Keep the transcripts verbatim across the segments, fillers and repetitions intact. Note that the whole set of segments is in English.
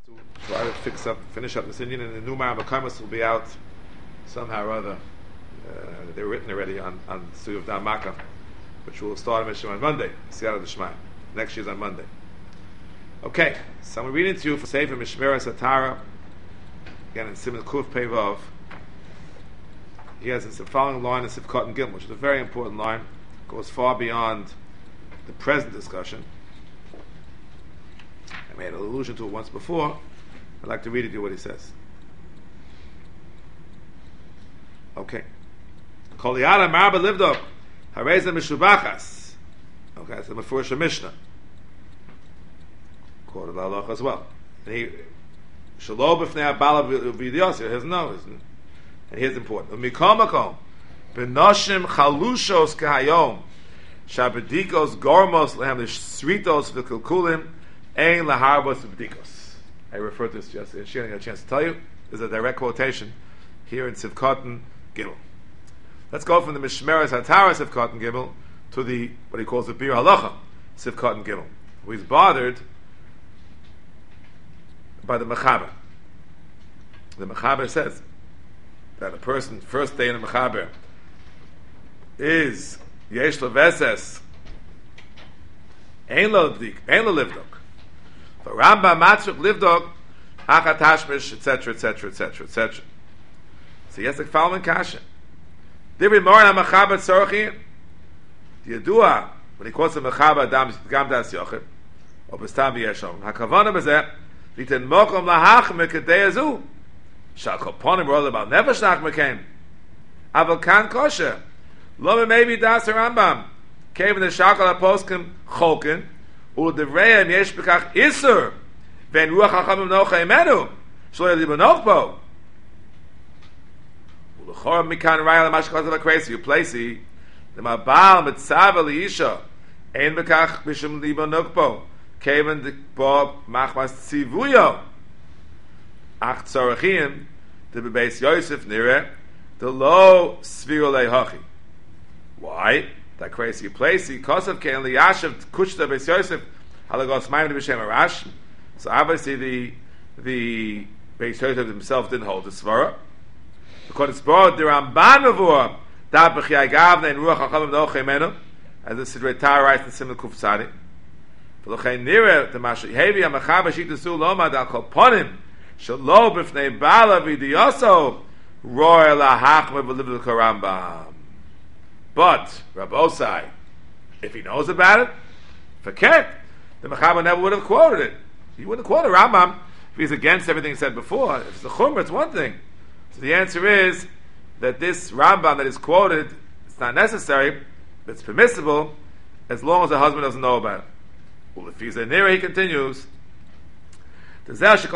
to try to fix up, finish up this Indian, and the new Maramakimus will be out somehow or other. Uh, they're written already on on the Suy of Dhamaka, which will start a mission on Monday. Siyata D'Shmai. Next year's on Monday. Okay, so I'm reading to you for Sefer Mishmera Satara. Again, in Simon Kuf Pevov. He has the following line in Sivkot and Gimel, which is a very important line. Goes far beyond the present discussion. I made an allusion to it once before. I'd like to read it to you what he says. Okay. Kol yada marba livdok hareza mishubachas. Okay, that's the Mefurish Mishnah. Quoted Allah as well. And he Shalom b'fnei abala v'yidiyosir. Here's no, isn't it? And here's important. Mikol makom b'noshim chalushos kahayom shabedikos gormos lehem l'shritos v'kilkulim ein laharbos v'bedikos. I referred to this yesterday. She didn't get a chance to tell you. There's a direct quotation here in Sivkot Gimel. Let's go from the Mishmeres Hatara Sivkot Gimel to the what he calls the Bir Halacha Sivkot Gimel, who is bothered by the Mechaber. The Mechaber says that a person first day in the Mechaber is Yesh Lo Veses Ein Lo Livdok Ein Lo Livdok for Rambam Matzuk Livdok Hachat Hashmish etc etc etc etc. So he has the following kasha. Dibri Moran HaMechaber Tzorchi the Yadua when he quotes the Mechaber Gam Das Yochid or Bestam V'Yeshom HaKavana B'zeh Litin Mokom Lahachme Kedei Azu Shal Koponim Roll About Nefesh Nachme Kem Aval Kan Kosher Lo Maybe Das Rambam Came in the Shakal HaPoskim Cholkin Ul Devreim Yesh Bekach Isur Ven Ruach HaChamim Nocha Imenu Shlo Yali Benoch Bo Ul Chor Mikan Raya Lamash Kozav HaKreisi You Placey the Mabal Mitzav Elisha Ein Bekach Bishum Libo Nukbo Kaven the Bob Machmas Tzivuyo Ach Tzorachim the Bebeis Yosef Nire the Lo Sviro Lehachi. Why? That crazy place he Kosav Kain Liyashav Kushta Beis Yosef Halagos Maimon B'Shem Arash. So obviously the the Beis Yosef himself didn't hold the Svara because it's brought the Ramban Mavur Da B'Chiyai Gavne and Ruach HaChamim Nochei Menu as the Sidrei Torah writes in Simon Kuf Tzadi. V'lochein nireh the Mashiach Hevi HaMechaber Shitasu Lomad Al Kol Ponim Shelo B'fnei Bala V'Diyoso Roy Lahachme V'Livdok Rambam. But Rabbi Osai, if he knows about it, forget the Mechaber never would have quoted it. He wouldn't quote a Rambam if he's against everything said before. If it's a Chumrah, it's one thing. So the answer is that this Rambam that is quoted, it's not necessary, but it's permissible as long as the husband doesn't know about it. Well, if he's a near, he continues. The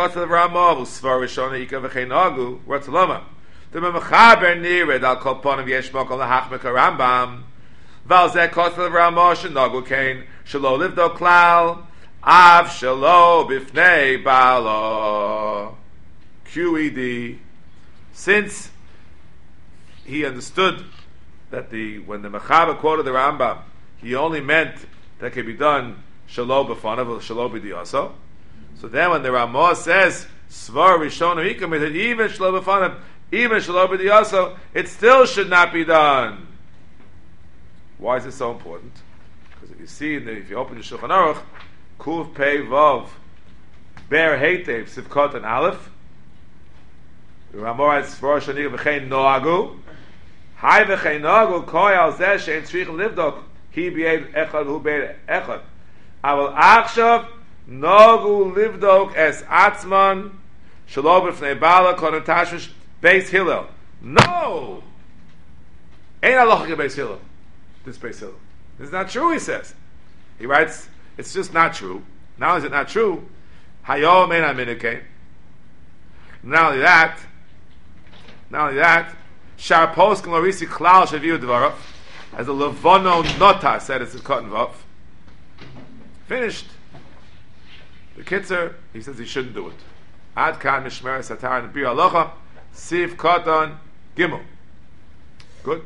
Mechaber nired al kol ponim yesh mokom lahachmek Rambam val zeh kotel Rambam shenogu kain shelo livdok klal av shelo bifnei balo Q E D. Since he understood that the when the Mechaber quoted the Rambam, he only meant that could be done shelo b'fanav or shelo b'diyaso. So then when the Ramah says svar rishonu he committed even shelo b'fanav even shelo b'diyaso, it still should not be done. Why is it so important? Because if you see, in the, if you open the Shulchan Aruch, Kuv Pei Vav Ber Heitev Sivkot and Aleph, the Ramah writes svar shani v'chein noagu hai v'chein noagu koi al zeh she'en tzrich livdok hi b'yev echad hu b'yev echad aval achshav noagu livdok es atzman shelo b'fnei bala konen tashmish Beis Hillel. No! Ain't halacha Beis Hillel. This Beis Hillel. This is not true, he says. He writes, it's just not true. Not only is it not true, Hayom ein aminike. Not only that, not only that, Shar Poskim Lorisi Klal Shaviu Dvarov, as the Levono Nota said, it's a cotton vav. Finished. The Kitzer, he says he shouldn't do it. Ad Kan Mishmeres Hatara and Bir Halacha Siv Koton Gimel. Good?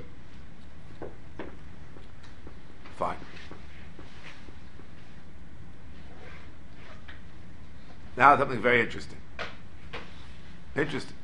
Fine. Now something very interesting. Interesting.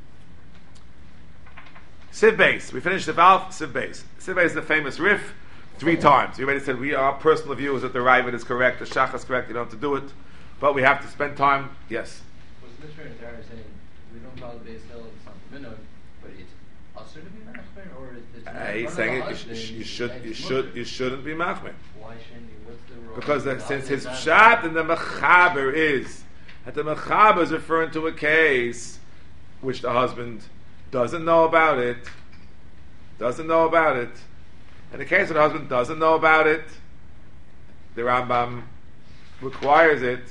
Siv Beis. We finished the valve. Siv Beis. Siv Beis is the famous riff. Three times. We already said we our personal view is that the Ravid is correct, the Shach is correct. You don't have to do it, but we have to spend time. Yes. Was the Mishnah there saying we don't call the Beis Hill something minhag, but it's also to be machmer, or it's uh, he's saying it, you, sh- you should, you should, you shouldn't be machmer. Why shouldn't you? What's the role? Because the, since his pshat in the mechaber is that the mechaber is referring to a case which the husband doesn't know about it, doesn't know about it. In the case of the husband doesn't know about it, the Rambam requires it.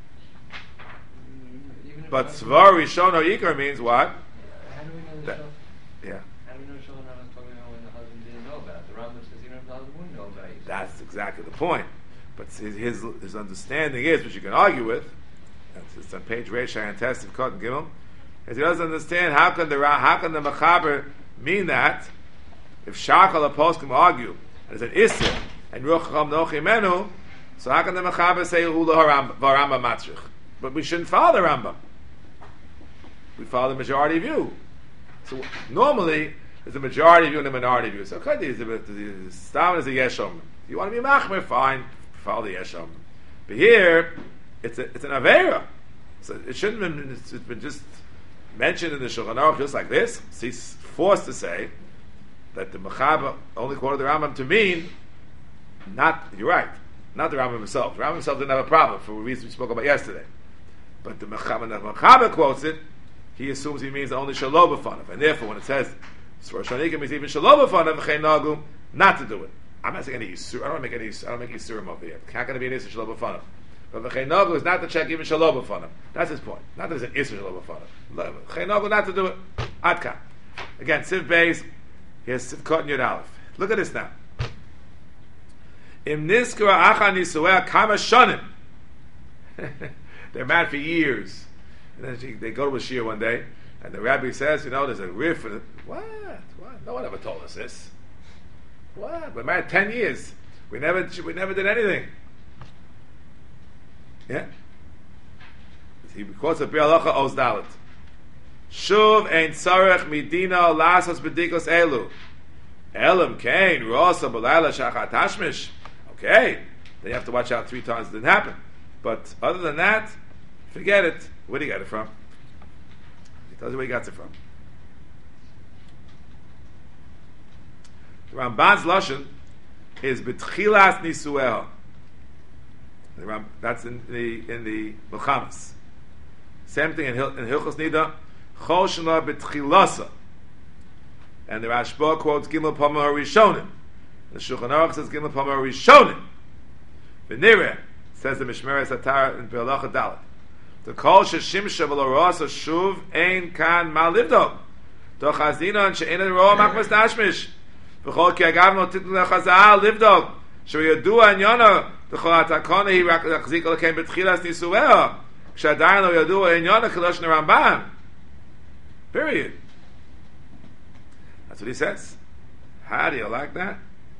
Mm, but Svar Rishon or Yikar means what? How do we know the that, Shul? Yeah. How do we know Shulchan Aruch is talking about when the husband didn't know about it? The Rambam says even if the husband wouldn't know about it. That's exactly the point. But his his, his understanding is, which you can argue with, it's, it's on page Reish and Test of Kot and Gimel, is he doesn't understand how can the how can the Mechaber mean that. If Shachal Apos can argue, and it's an Isser, and Rucham Nochi Menu, so how can the Mechaber say Hula Varamba Matzrich? But we shouldn't follow the Rambam. We follow the majority view. So normally, there's a majority view and a minority view. So okay, the Stam is a Yeshom. You want to be Machmer, fine, follow the Yeshom. But here, it's a, it's an Avera. So it shouldn't have been, it's been just mentioned in the Shulchan Aruch just like this. So he's forced to say that the Mechaber only quoted the Rambam to mean, not, you're right, not the Rambam himself. The Rambam himself didn't have a problem for reasons we spoke about yesterday. But the Mechaber, the Mechaber quotes it, he assumes he means only Shalom B'fanav. And therefore, when it says, Svar Shanikim means even Shalom B'fanav, V'chein Nagu, not to do it. I'm not saying any Yisur, I don't make any, I don't make Yisurim over here. It's not going to be an Isser Shalom B'fanav. But V'chein Nagu is not to check even Shalom B'fanav. That's his point. Not that it's an Isser Shalom B'fanav. V'chein Nagu, not to do it. Adka. Again, Siv Beis, here's Sivkot and Yud Aleph. Look at this now. Im niskara acha nisuah kama shonim. They're mad for years. And then she, they go to a shir one day, and the rabbi says, you know, there's a riff. And what? What? No one ever told us this. What? We're married ten years. We never, we never did anything. Yeah. He quotes a Bialacha Oz Dalet. Shuv ein tzarech midina lasos bedikos elu. Elam kain rosa b'layla shachat tashmish. Okay, then you have to watch out three times. It didn't happen. But other than that, forget it. Where do you get it from? He tells you where he got it from. The Ramban's lashon is betchilas nisueha. That's in the in the Milchamas. Same thing in, Hil- in Hilchos Nida. Chol shana betchilasa. And the Rashba quotes Gimel Pama Rishonim. The Shulchan Aruch says Gimel Pama Rishonim. V'nireh says the Mishmeres Hatar in Be'alacha Dalet. The Kol sheshimsha v'lo shuv ein kan ma livdog. Doch hazina and she'ein roa machmas tashmish. V'chol ki agav no titun lechazal livdog. Shu yadua and yona d'chol atakona hi rak l'chzik l'kein betchilas nisueha. K'shadayin lo yadua and yona kilosh n'Ramban. Period. That's what he says. How do you like that?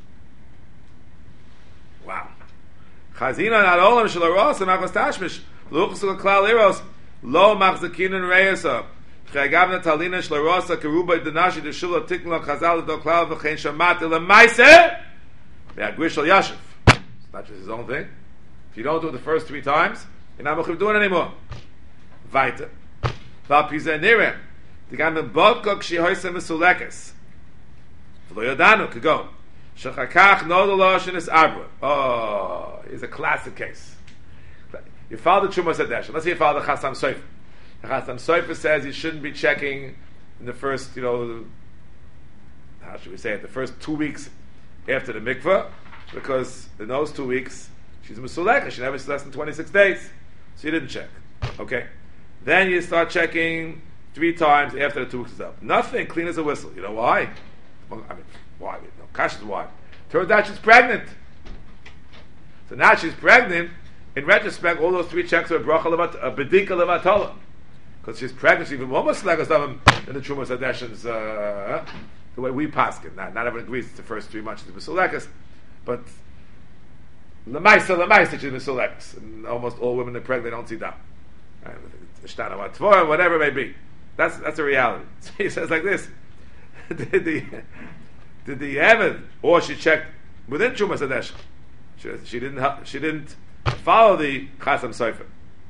Wow. Chazina not olam shel aros and machmas tashmish. Luchus l'klal iros lo machzakin and reyesa. Chagavna talina shel aros keruba denashi deshula tikla chazal do klal v'chein shamat l'maise. Ve'agrish shel yashiv. It's not just his own thing. If you don't do it the first three times, you're not mechuyev doing it anymore. Vaita. V'apizeh nireh. Tigan b'bodko k'shi hoysem v'sulekes. V'lo yodanu k'go. Shechakach no the lashon is abra. Oh, it's a classic case. You follow the Trumas Hadesh. Let's say you follow the Chasam Sofer. The Chasam Sofer says you shouldn't be checking in the first, you know, how should we say it, the first two weeks after the mikveh, because in those two weeks she's a Mesuleka. She never less than twenty-six days. So you didn't check. Okay? Then you start checking three times after the two weeks is up. Nothing, clean as a whistle. You know why? Well, I mean, why? No, Kasha's why. Turns out she's pregnant. So now she's pregnant. In retrospect, all those three checks are a bracha levat, a bedika levatola, because she's pregnant. She's even more muslegas than the Trumas Hadeshins. Uh, the way we paskin, not not everyone agrees. It's the first three months she's musulekas, but lemaisa lemaisa she's musulekas, and almost all women that are pregnant they don't see that. whatever it may be. That's that's a reality. So he says like this: Did the did the Eved, or she checked within Trumas Hadeshach? She, she didn't she didn't follow the Chasam Sofer.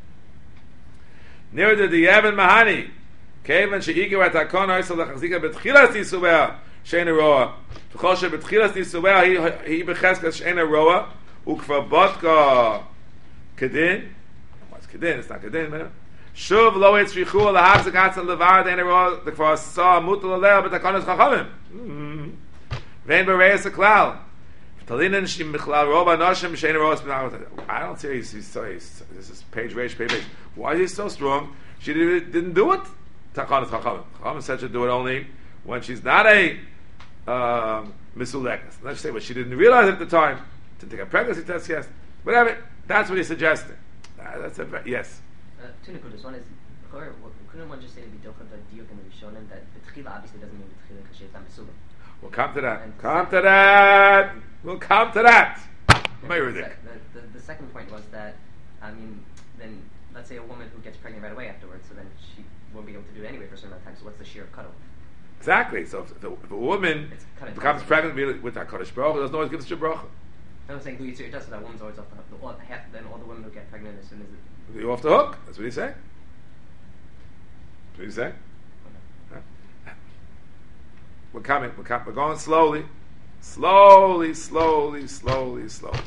Near did the Eved Mahani. Kevan she'iger at hakona isol lechazika betchilas nisuvea she'ena roa. V'chol she betchilas nisuvea he he becheskas she'ena roa ukvar botka kedin. What's kedin? It's not kedin, man. Shuv lo etzrichu lahafzik atzal levar de'ena roa the kvar sa mutal aleh b'takonas chachamim. Vein bereis haklal. Talinin shim michlal roba nashim she'ena roa. I don't see he's, he's so he's, this is page reish page. Why is he so strong? She did, didn't do it. Takanas chachamim. Chachamim said to do it only when she's not a um, misulekas. Let's say what she didn't realize at the time to take a pregnancy test. Yes, whatever. That's what he's suggesting. Uh, that's a yes. Uh, two nekudas. One is, couldn't one just say to be different than diuk and rishonim that betchila obviously doesn't mean betchila because she's not misulam. We'll come to that. And come to that. We'll come to that. The, the, the, the second point was that, I mean, then let's say a woman who gets pregnant right away afterwards, so then she won't be able to do it anyway for a certain amount of time. So what's the shear of cutoff? Exactly. So if, the, if a woman becomes pregnant with HaKadosh Baruch Hu, doesn't always give us Bracha. I'm saying do you see your test, so that woman's always off the hook. The, all, half, then all the women who get pregnant as soon as it... You're off the hook. That's what he's saying. That's what he's saying. Okay. Yeah. We're coming. We're coming. We're going slowly. Slowly, slowly, slowly, slowly.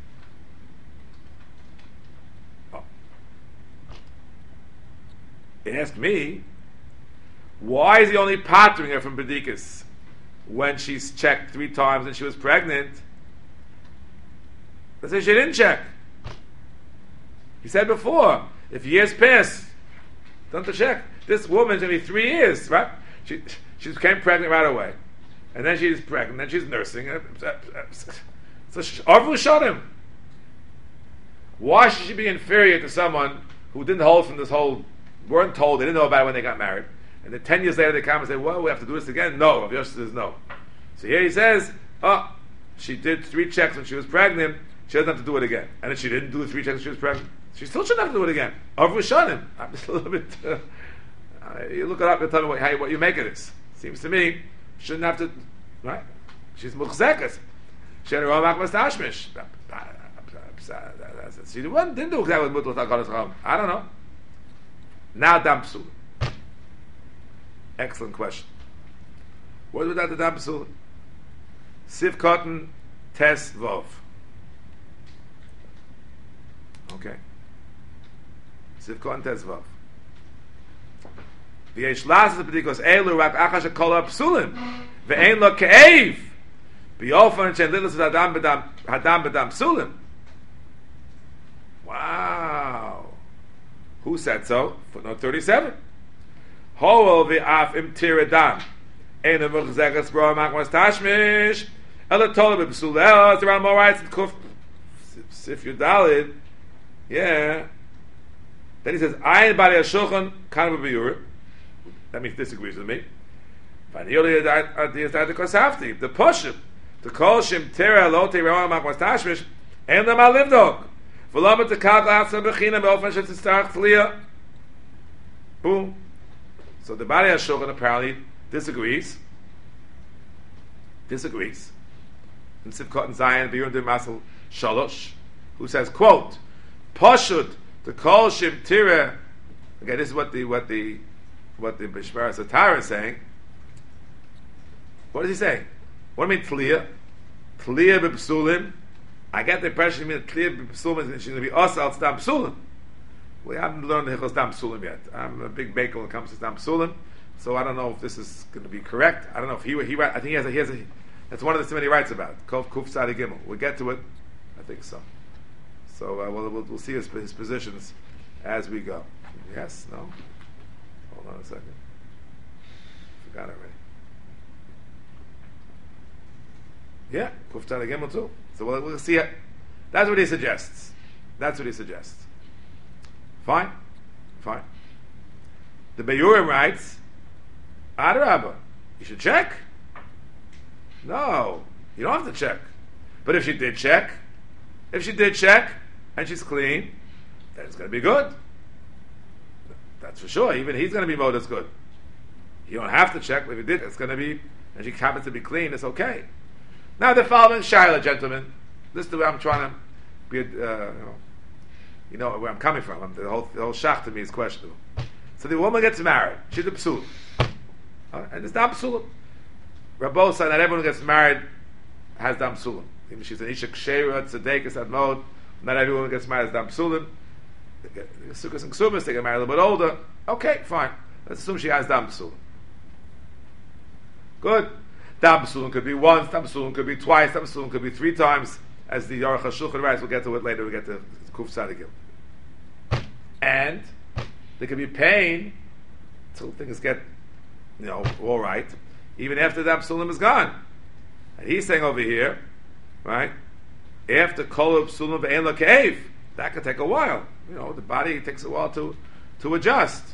Oh. He asked me, why is he only pattering her from Bedikas when she's checked three times and she was pregnant? I said she didn't check. He said before, if years pass, don't to check. This woman's going to be three years, right? She she became pregnant right away. And then she's pregnant, then she's nursing. So Arvu shot him. Why should she be inferior to someone who didn't hold from this whole, weren't told, they didn't know about it when they got married? And then ten years later they come and say, well, we have to do this again? No. Rav Yosef says no. So here he says, oh, she did three checks when she was pregnant, she doesn't have to do it again. And if she didn't do the three checks when she was pregnant, she still shouldn't have to do it again. Arvu shot him. I'm just a little bit, uh, uh, you look it up and tell me what, how, what you make of this. Seems to me, shouldn't have to, right? She's muchzekas. She had her own makmas tashmish. She didn't do exactly what Mutlat HaKadosh Chacham. I don't know. Now Dam Psul. Excellent question. What was that the Dam Psul? Siv Cotton Tes Vov. Okay. Siv Cotton Tes Vov. V'yesh lasas b'dikos elu rak achash hakol ha'psulim ve'ein lo ke'ev b'yofen she'en lilas hadam b'dam hadam b'dam psulim. Wow. Who said so? Footnote thirty-seven. Ho'ol v'af im tiradam ein ha'muchzekas b'ro ha'makmas tashmish ela tola b'psulel. It's around more rights and kuf Sif Yudalid. Yeah. Then he says ayin b'alei ha'shulchan kan b'biyurim. That means disagrees with me. The pushim, the kol shim tera lo teira makmas tashmish, and the malivdog. V'lamet the kalk latzah b'china be'ofen shetzistarach tliya. Boom. So the Bali HaShulchan apparently disagrees. Disagrees. In Sivkot and Zion, B'yurim de Masel Shalosh, who says, quote, Pashut, the kol shim tera. Okay, this is what the what the what the Bishmar Satara is saying. What does he say? What do you mean Tliya? Tliya b'psulim. I get the impression you mean Tliya b'psulim is she's going to be us al Stam Psulim. We haven't learned the Hichos Stam Psulim yet. I'm a big baker when it comes to Stam Psulim, so I don't know if this is going to be correct. I don't know if he he I think he has a, he has a that's one of the things he writes about. Kov Kuf Tzadi Gimel. We'll get to it. I think so. So uh, we'll, we'll we'll see his, his positions as we go. Yes? No? Hold on a second. Forgot already. Yeah, Kuftan Gimel too. So we'll, we'll see it. That's what he suggests. That's what he suggests. Fine. Fine. The Beyurim writes, Adarabba, you should check. No, you don't have to check. But if she did check, if she did check, and she's clean, then it's going to be good. that's for sure. Even he's going to be mowed as good. You don't have to check, but if you did, it's going to be, and she happens to be clean, it's okay. Now the following Shaila, gentlemen, this is the way I'm trying to be, uh, you know, you know where I'm coming from. I'm, the whole the whole shach to me is questionable. So the woman gets married. She's a psul, uh, and it's dam psulim. Rabbo said not everyone who gets married has dam psulim. Even she's an isha kshera, tzedekis admod. Not everyone who gets married has dam psulim. Sukkos and ksumas, they get married a little bit older. Okay, fine. Let's assume she has dam psulim. Good. Dam psulim could be once. Dam psulim could be twice. Dam psulim could be three times. As the Aruch HaShulchan writes, we'll get to it later. We'll get to Kuf Tzadikim. And there could be pain until things get, you know, all right, even after the Psulim is gone. And he's saying over here, right, after Kol Psulim Ve'en Lo Ke'ev, that could take a while. You know, the body takes a while to to adjust.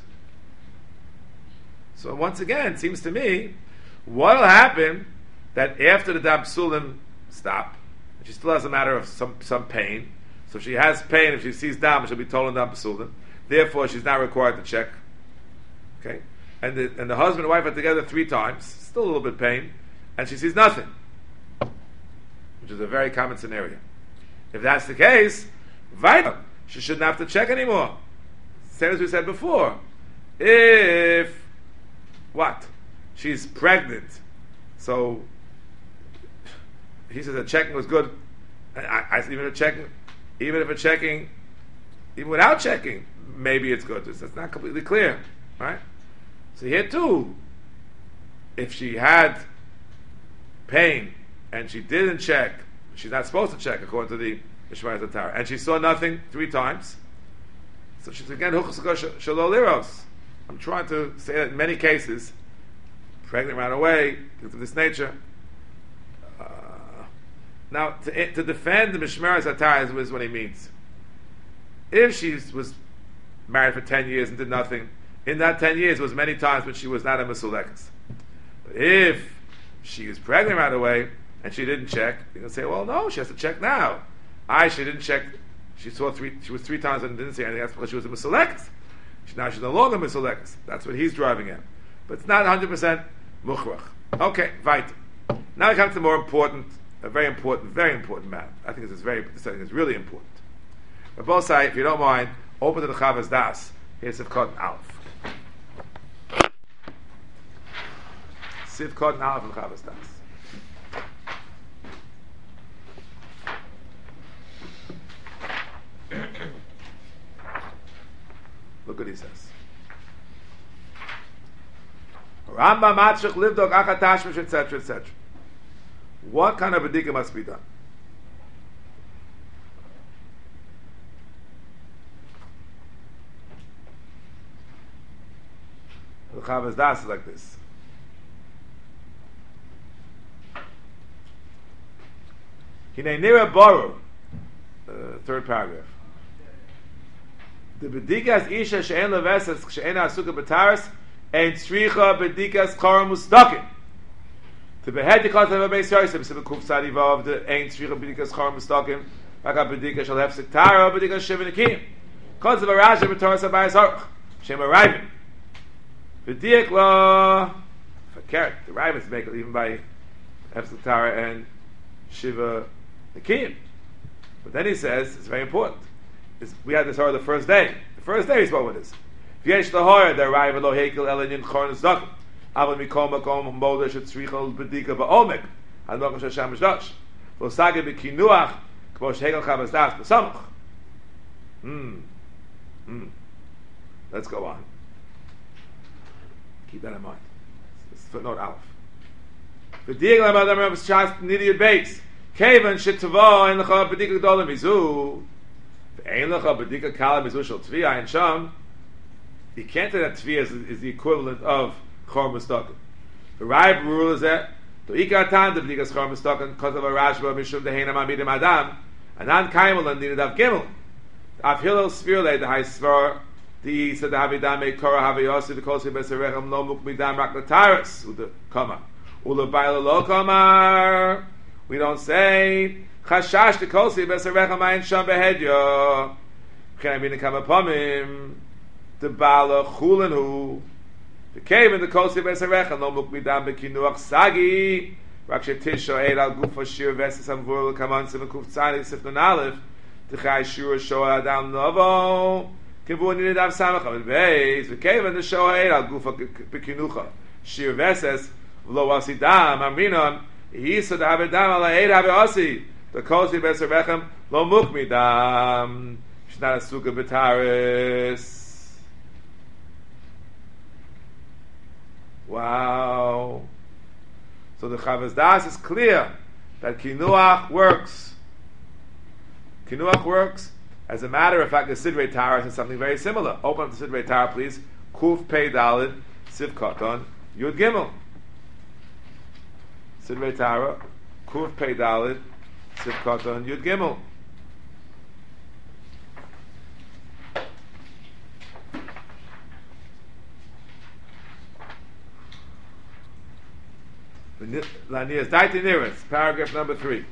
So once again, it seems to me, what will happen that after the Dam Psulim stop, she still has a matter of some, some pain. So if she has pain, if she sees dam, she'll be told in dam psulim. Therefore, she's not required to check. Okay, and the and the husband and wife are together three times, still a little bit pain, and she sees nothing, which is a very common scenario. If that's the case, vital, she shouldn't have to check anymore. Same as we said before. If what she's pregnant, so. He says that checking was good. I, I, even if checking, even if it's checking, even without checking, maybe it's good. It's, it's not completely clear, right? So here too, if she had pain and she didn't check, she's not supposed to check according to the Ishmael Torah, and she saw nothing three times. So she's again huchas shalol liros. I'm trying to say that in many cases, pregnant ran away because of this nature. Now, to, to defend the Mishmeres HaTorah is what he means. If she was married for ten years and did nothing, in that ten years, it was many times when she was not a Mesulekas. But if she was pregnant right away and she didn't check, you can say, well, no, she has to check now. I, she didn't check. She saw three. She was three times and didn't say anything. That's because she was a Mesulekas. She, now she's no longer Mesulekas. That's what he's driving at. But it's not one hundred percent Mukhrach. Okay, weiter. Now we come to the more important, a very important, very important matter. I think this is very, this I think is really important. But both sides, if you don't mind, open to the Chavas Das. Here's Sivkot and Aleph. Sivkot and Aleph and Chavas Das. Look what he says. Rambam Matzrich Livdok Achatashmish, et cetera, et cetera. What kind of bedika must be done? The Chavas Das is like this. Hinei nira boru, uh, third paragraph. The bedikas isha she'en levesas she'en asuka b'taras ein tzricha bedikas chara mustakim. To behead the cause of a base yosef, so the kuf sadi vav the ein tzricha bedikas chara mustakim. Baka bedikas shall have sektara bedikas shivinikim. Cause of a raja b'taras abayis aruch shem arriving. B'diak la fakert. The rabbis make it even by Efsatara and Shiva Nikim. But then he says, it's very important. It's, we had this horror the first day. The first day he spoke with this. V'yesh lahorah the arrival lo hekel elinin chorn zdakim. Aval mikom makom moda shetzrichol bedika ba'omek. Hadmokam shasham shdosh. V'osage b'kinuach k'mo shehekel chavas das b'samach. Hmm. Hmm. Let's go on. Keep that in mind. This is footnote Aleph. V'diak l'madam rav shas nidiyat beis. Kevan shetavo ein lecha bedika gdola mizu. V'ein lecha bedika kala mizu shel tvia ein sham. You can't say that tvia is, is the equivalent of chor mustakim. The right rule is that to ikatan the bedikas chor mustakim because of a rashba mishum deheina mamidim adam. Anan kaimel and nidad gimel. Av hillel svirle the high svar. The said the Havidam me Korah Haviyosif the Kosi Beserechem Lo Mukmidam Rak Lataris Uda Kama Ula Baila Lo Kamar. We don't say Chashash the Kosi Beserechem Ayin Sham Behedyo. Can I mean the Kamapomim? the bala chulin hu. The cave in the kosi besarecha no mukmidam bekinuach sagi. Rakshe tisho eid al gufa shir vesis amvur l'kaman sim kuf tzani sifnon aleph. T'chai shur shoa adam novo. Kivu nini dav samach amin beis. The cave in the shoa eid al gufa bekinucha shir vesis v'lo asidam amrinon. Yisa da have dam ala eid have asi. The kosi besarechem lo mukmidam. She's not a sukkah betaris. Wow. So the Chavaz Das is clear that Kinuach works. Kinuach works. As a matter of fact, the Sidrei Tara is something very similar. Open up the Sidrei Tara, please. Kuf Pei Dalid, Siv Koton, Yud Gimel. Sidrei Tara, Kuf Pei Dalid, Siv Koton, Yud Gimel. Lanias Daiti Niris, paragraph number three.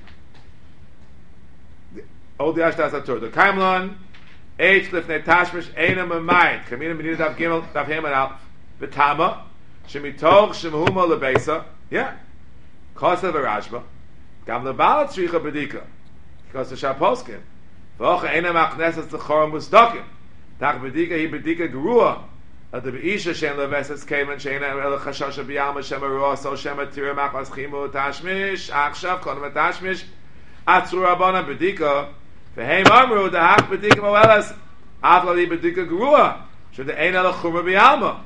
Old Yashtas Atur. The Kaimlon, H. Lifnei Tashmish, Einam Amayit, Kamina Medina Dav Gimel, Dav Heman Al, Vitama, Shemitog, Shemhuma Lebeisa, yeah, Kosa Verashba, Gam Lebalat Shricha Bedika, Kosa Shaposkin, Vocha Einam Achnesas Tchorim Musdokim, Tach Bedika, He Bedika Gerua, at the Beisha Shem Leveses came and Shena El Chashasha Biyama Shem Ruah So Shem Tira Machas Chimu Tashmish Achshav Kodem Tashmish Atzur Rabbanan Bedika Vehem Amru Dahach Bedika Moelas Avlali Bedika Gerua Should the Ein El Chumra Biyama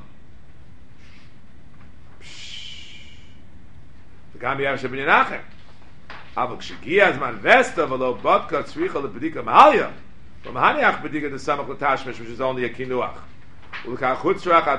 the Gam Yav Shem Benachem Avok Shegiaz Man Vesta Velo Bodka Tzricha Le Bedika Mahalya from Haniach Bedika the Samach Tashmish, which is only a Kinuach. What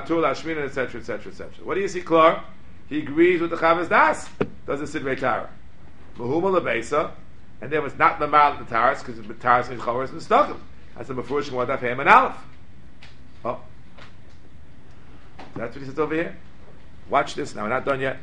do you see, Klar? He agrees with the Chavaz Das. Does the Sidrei Tara? Mahuma lebeisa, and there was not the mal the Taras because the Taras and Choros and Stokim. That's the Mefurish one of Hem and Aleph. Oh, that's what he says over here. Watch this now. We're not done yet.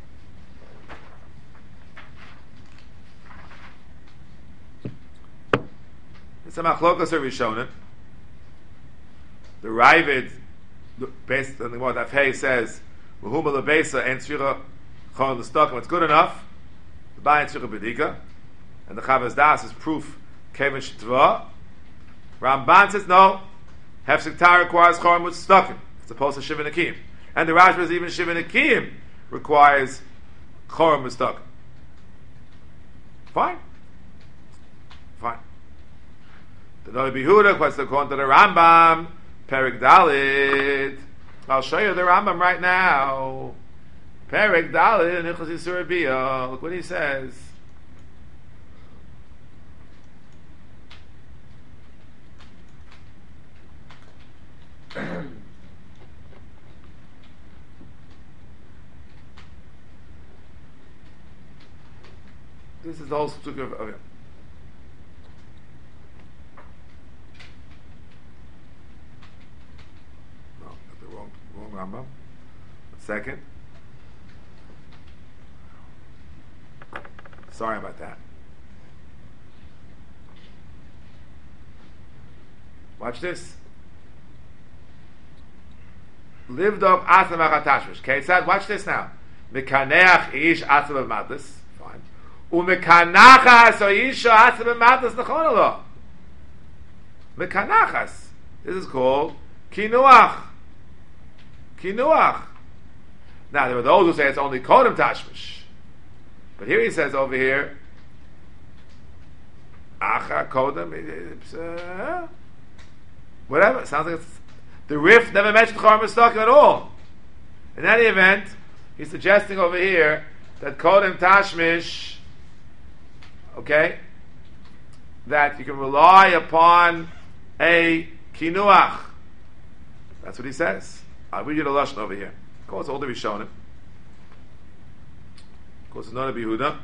It's a Machlokas or Rishonim. The Ravid, based on what Afhei says, Mahuma lebeisa and Tzricha Chon l'Stokim. It's good enough. The Bayan Tzricha Bedika, and the Chavaz Das is proof. Kevin Shtva. Ramban says no. Hefsek Tara requires Chon with Stokim. It's opposed to Shiva Nakim. And the Rashba is even Shiva Nakim requires Chon with Stokim. Fine. Fine. The Noda Behuda quotes the Kon to the Rambam. Perek Dalit. I'll show you the Rambam right now. Perek Dalit in Hilchos Yisur Biyah. Look what he says. This is the whole stuk of, of it. Rambam. A second. Sorry about that. Watch this. Livdok atzam achatashmish. Okay, so watch this now. Mekaneach ish atzam b'matas. Fine. Umekanachas o isha atzam b'matas nachon alo. Mekanachas. This is called kinuach. Kinuach. Now there are those who say it's only kodem tashmish, but here he says over here, acha kodem, uh, whatever. It sounds like it's, the Rif never mentioned Chorm Stokim at all. In any event, he's suggesting over here that kodem tashmish, okay, that you can rely upon a kinuach. That's what he says. I'll read you the Lashon over here. Of course, all the Rishonim. Of course, it's not a Behuda.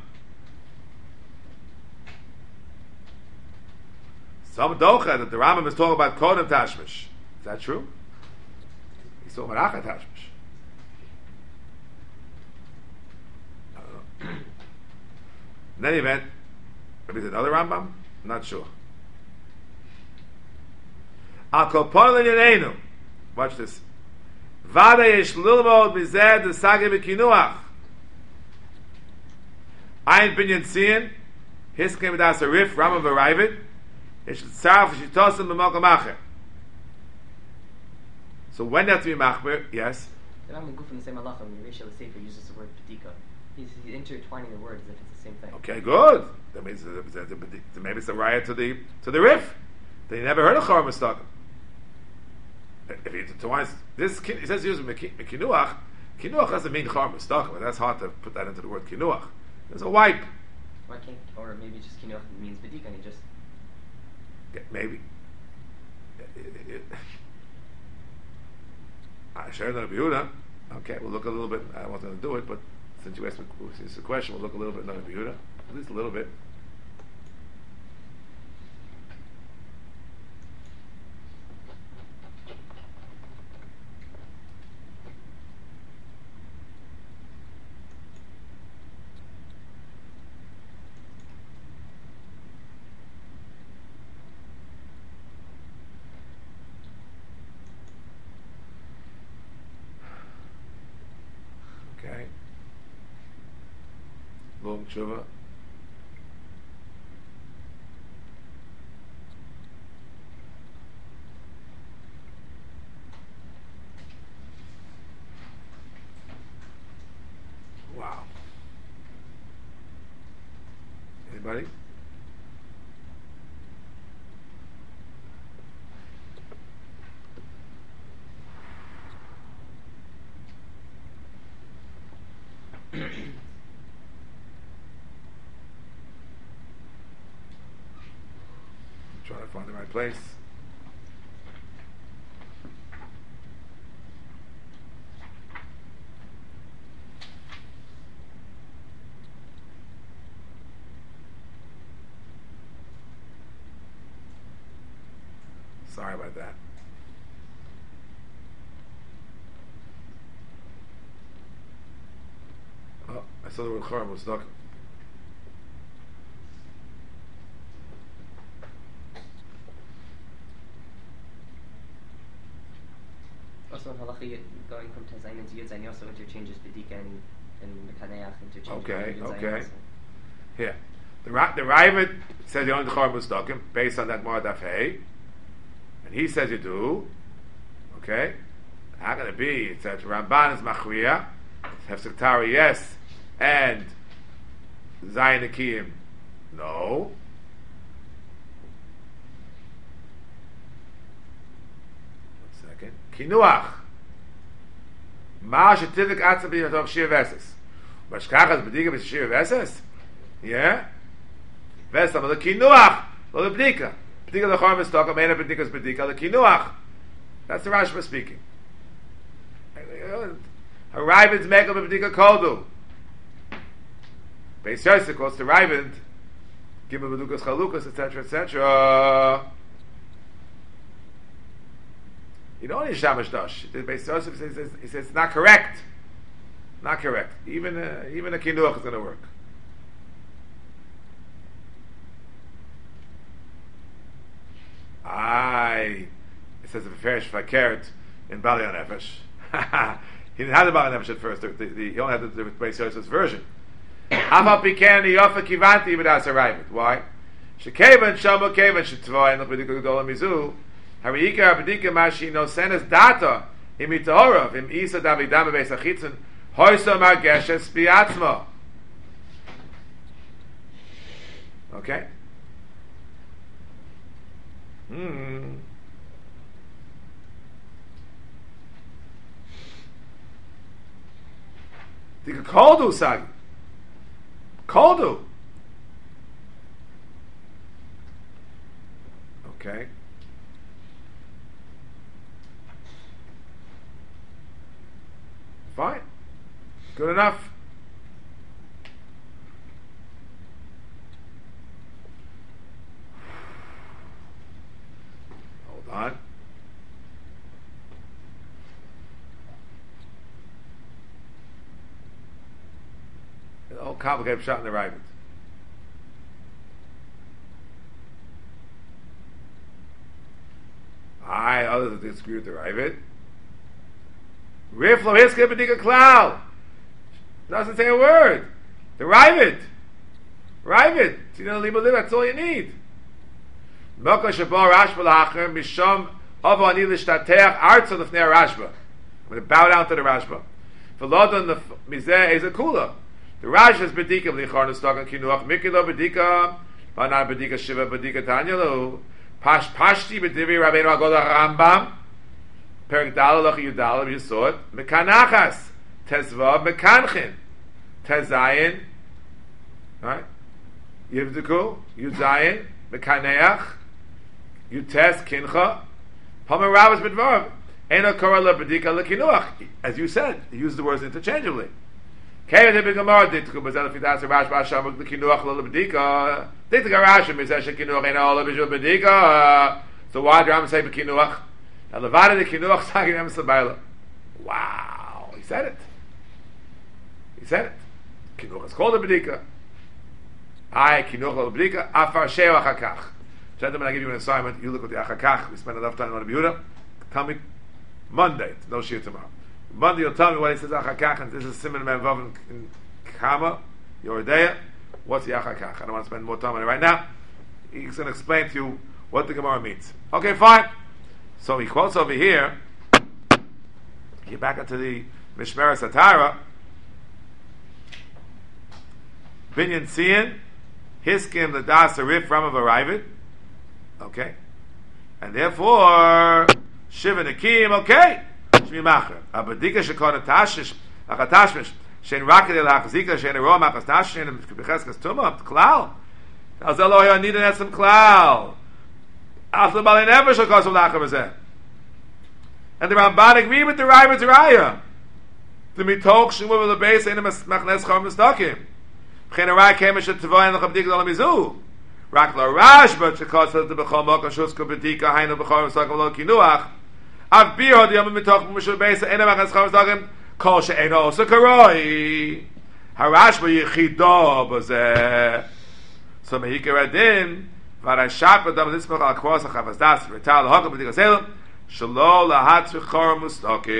Some Docha that the Rambam is talking about Kodem Tashmish. Is that true? He's talking about Achat Tashmish. I don't know. In any event, maybe it's another Rambam? I'm not sure. Al Kopon L'Yanenu. Watch this. Vada yesh lilmod mizeh desage b'kinuach. Ein binyan tzion, his came with us a riff, Rambam v'Raivid, yesh tzarf shitosim b'mokom acher. So when you have to be machmer, yes? The Rambam Guf in the same halacha, when Reish Sefer uses the word bedika. He's, he's intertwining the words as if it's the same thing. Okay, good. That means that, that, that, that maybe it's a riot to the to the riff. They never heard of Chor Mustakim. If he intertwines this, he says he uses kinuach. Kinuach doesn't mean Chor Mustakim, but that's hard to put that into the word kinuach. There's a wipe. Why can't, or maybe just kinuach means bedika and he just... Yeah, maybe. I shared that Yehuda. Okay, we'll look a little bit. I wasn't going to do it, but since you asked me this a question, we'll look a little bit at Yehuda. At least a little bit. Okay. Long tshuva. Wow. Anybody? Trying to find the right place. Sorry about that. Oh, I saw the word Chor was stuck. Also in halacha, going from Tezayin into Yud Zayin, also interchanges bedika and, and Mekaneach interchanges. Okay, Yud Zayin okay. also. Here. The, Ra- the Ravid says you only Chor Mustakim based on that Mordaf Hey. And he says you do. Okay? How can it be? It says Ramban is Machriya, Hefsektari yes, and Zayin Akiyim no. One second. Kinuach. Ma shetivik atzah b'yatoch shir veses. Bashkachas b'dika b'shir veses? Yeah? Vesam, the kinuach, lo the b'dika. B'dika the chor mistoka, meina b'dika's b'dika, the kinuach. That's the Rashba speaking. Haravid's mekel b'dika kodu. Beis Yosef goes to Ravid, Gimel b'dukas chalukas, et cetera, et cetera. You don't need shamash dash. Beis Yosef says, says he says it's not correct, not correct. Even uh, even a kinuach is going to work. I it says a ferish fakert in Bali on Nefesh. He didn't have the Bali Nefesh at first. The, the, the, he only had the, the Beis Yosef's version. Afa piken yofa kivanti b'das arrived. Why? Shekevan shama kevan shetzvay and l'chbedika gdola mizu. Hariyika abedika mashi no senes data imitahorav im isa davidam beis achitzon hoyso margeshes biatzmo. Okay. Hmm. Dika koldu sagi. Koldu. Okay. Fine. Good enough. Hold on. The whole complicated shot in the right. I others disagree with the Ravid. Rif lo hiske b'dika klal. Doesn't say a word. Derive it. Derive it. You know, that's all you need. Moka shabo Rashba l'achar mishom avo ani l'shtateach arza l'fnei Rashba. I'm going to bow down to the Rashba. V'lodon the mizeh is a kula. The Rashba is b'dika b'lichar n'stokan kinuach mikilo b'dika v'anan b'dika shiva b'dika tanyelu pash pashti b'divi Rabbeinu Agoda Rambam perik dal loch yudal you saw it mekanachas tezvav mekanchin tezayin right yivduku yuzayin mekaneach yutes kincha Pamer Rabbis b'dvar eno korah la b'dika l'kinuach. As you said, you use the words interchangeably. Kevin the b'gemara ditku b'zel fidas Rash b'asham l'kinuach la b'dika ditku Rash b'zeh shekinuach eno la b'shul b'dika. So why do Rambam say b'kinuach? And Levada the kinuach sagin emes l'bayla. Wow, he said it. He said it. Kinuach is called a b'dika. I kinuach la b'dika afar sheu achakach. Gentlemen, I give you an assignment. You look at the achakach. We spend enough time on the Yehuda. Tell me Monday. No shir tomorrow. Monday, you'll tell me what he says achakach, and this is Simon Menvav in Kama, Yoredeya. What's the achakach? I don't want to spend more time on it right now. He's going to explain to you what the Gemara means. Okay, fine. So he quotes over here. Get back into the Mishmera Satara. Binyan Tzion, Hiskim the Das Arif Ramav Arrived. Okay, and therefore Shiva Nakim. Okay, Shmi Macher. Abadika Shekona Tashish Achatashmish Shein Raked El Hachzika Shein Eroa Machas Tashin and Becheskas Tuma Klal. Azelo Yo Nida Netzem Klal. After Balei Never Shekos Ulachar Bezeh. And the Ramban agree with the Raya B'Zeraya. The Mitok Shemu V'Lebeis Ein Machnes Chor Mistakim. B'chein Araya Kemesh Tvoy and L'Chabdik L'Olam Mizu. Rak la Rashba Shekos the B'chol Mokon Shusko B'Dika Hainu B'chol Mistakim Lo Kinuach. Av Bir Hod Yom Mitok Mishul Beis Ein Machnes Chor Mistakim Kol She'eino Osa Karoi. Harashba Yechido B'Zeh. So Mehikar Adin Varashap Adam Litzmach Al Kros HaChavas Das Rital HaHokam B'Dika Selem Shelo Lahat Chor Mistakim.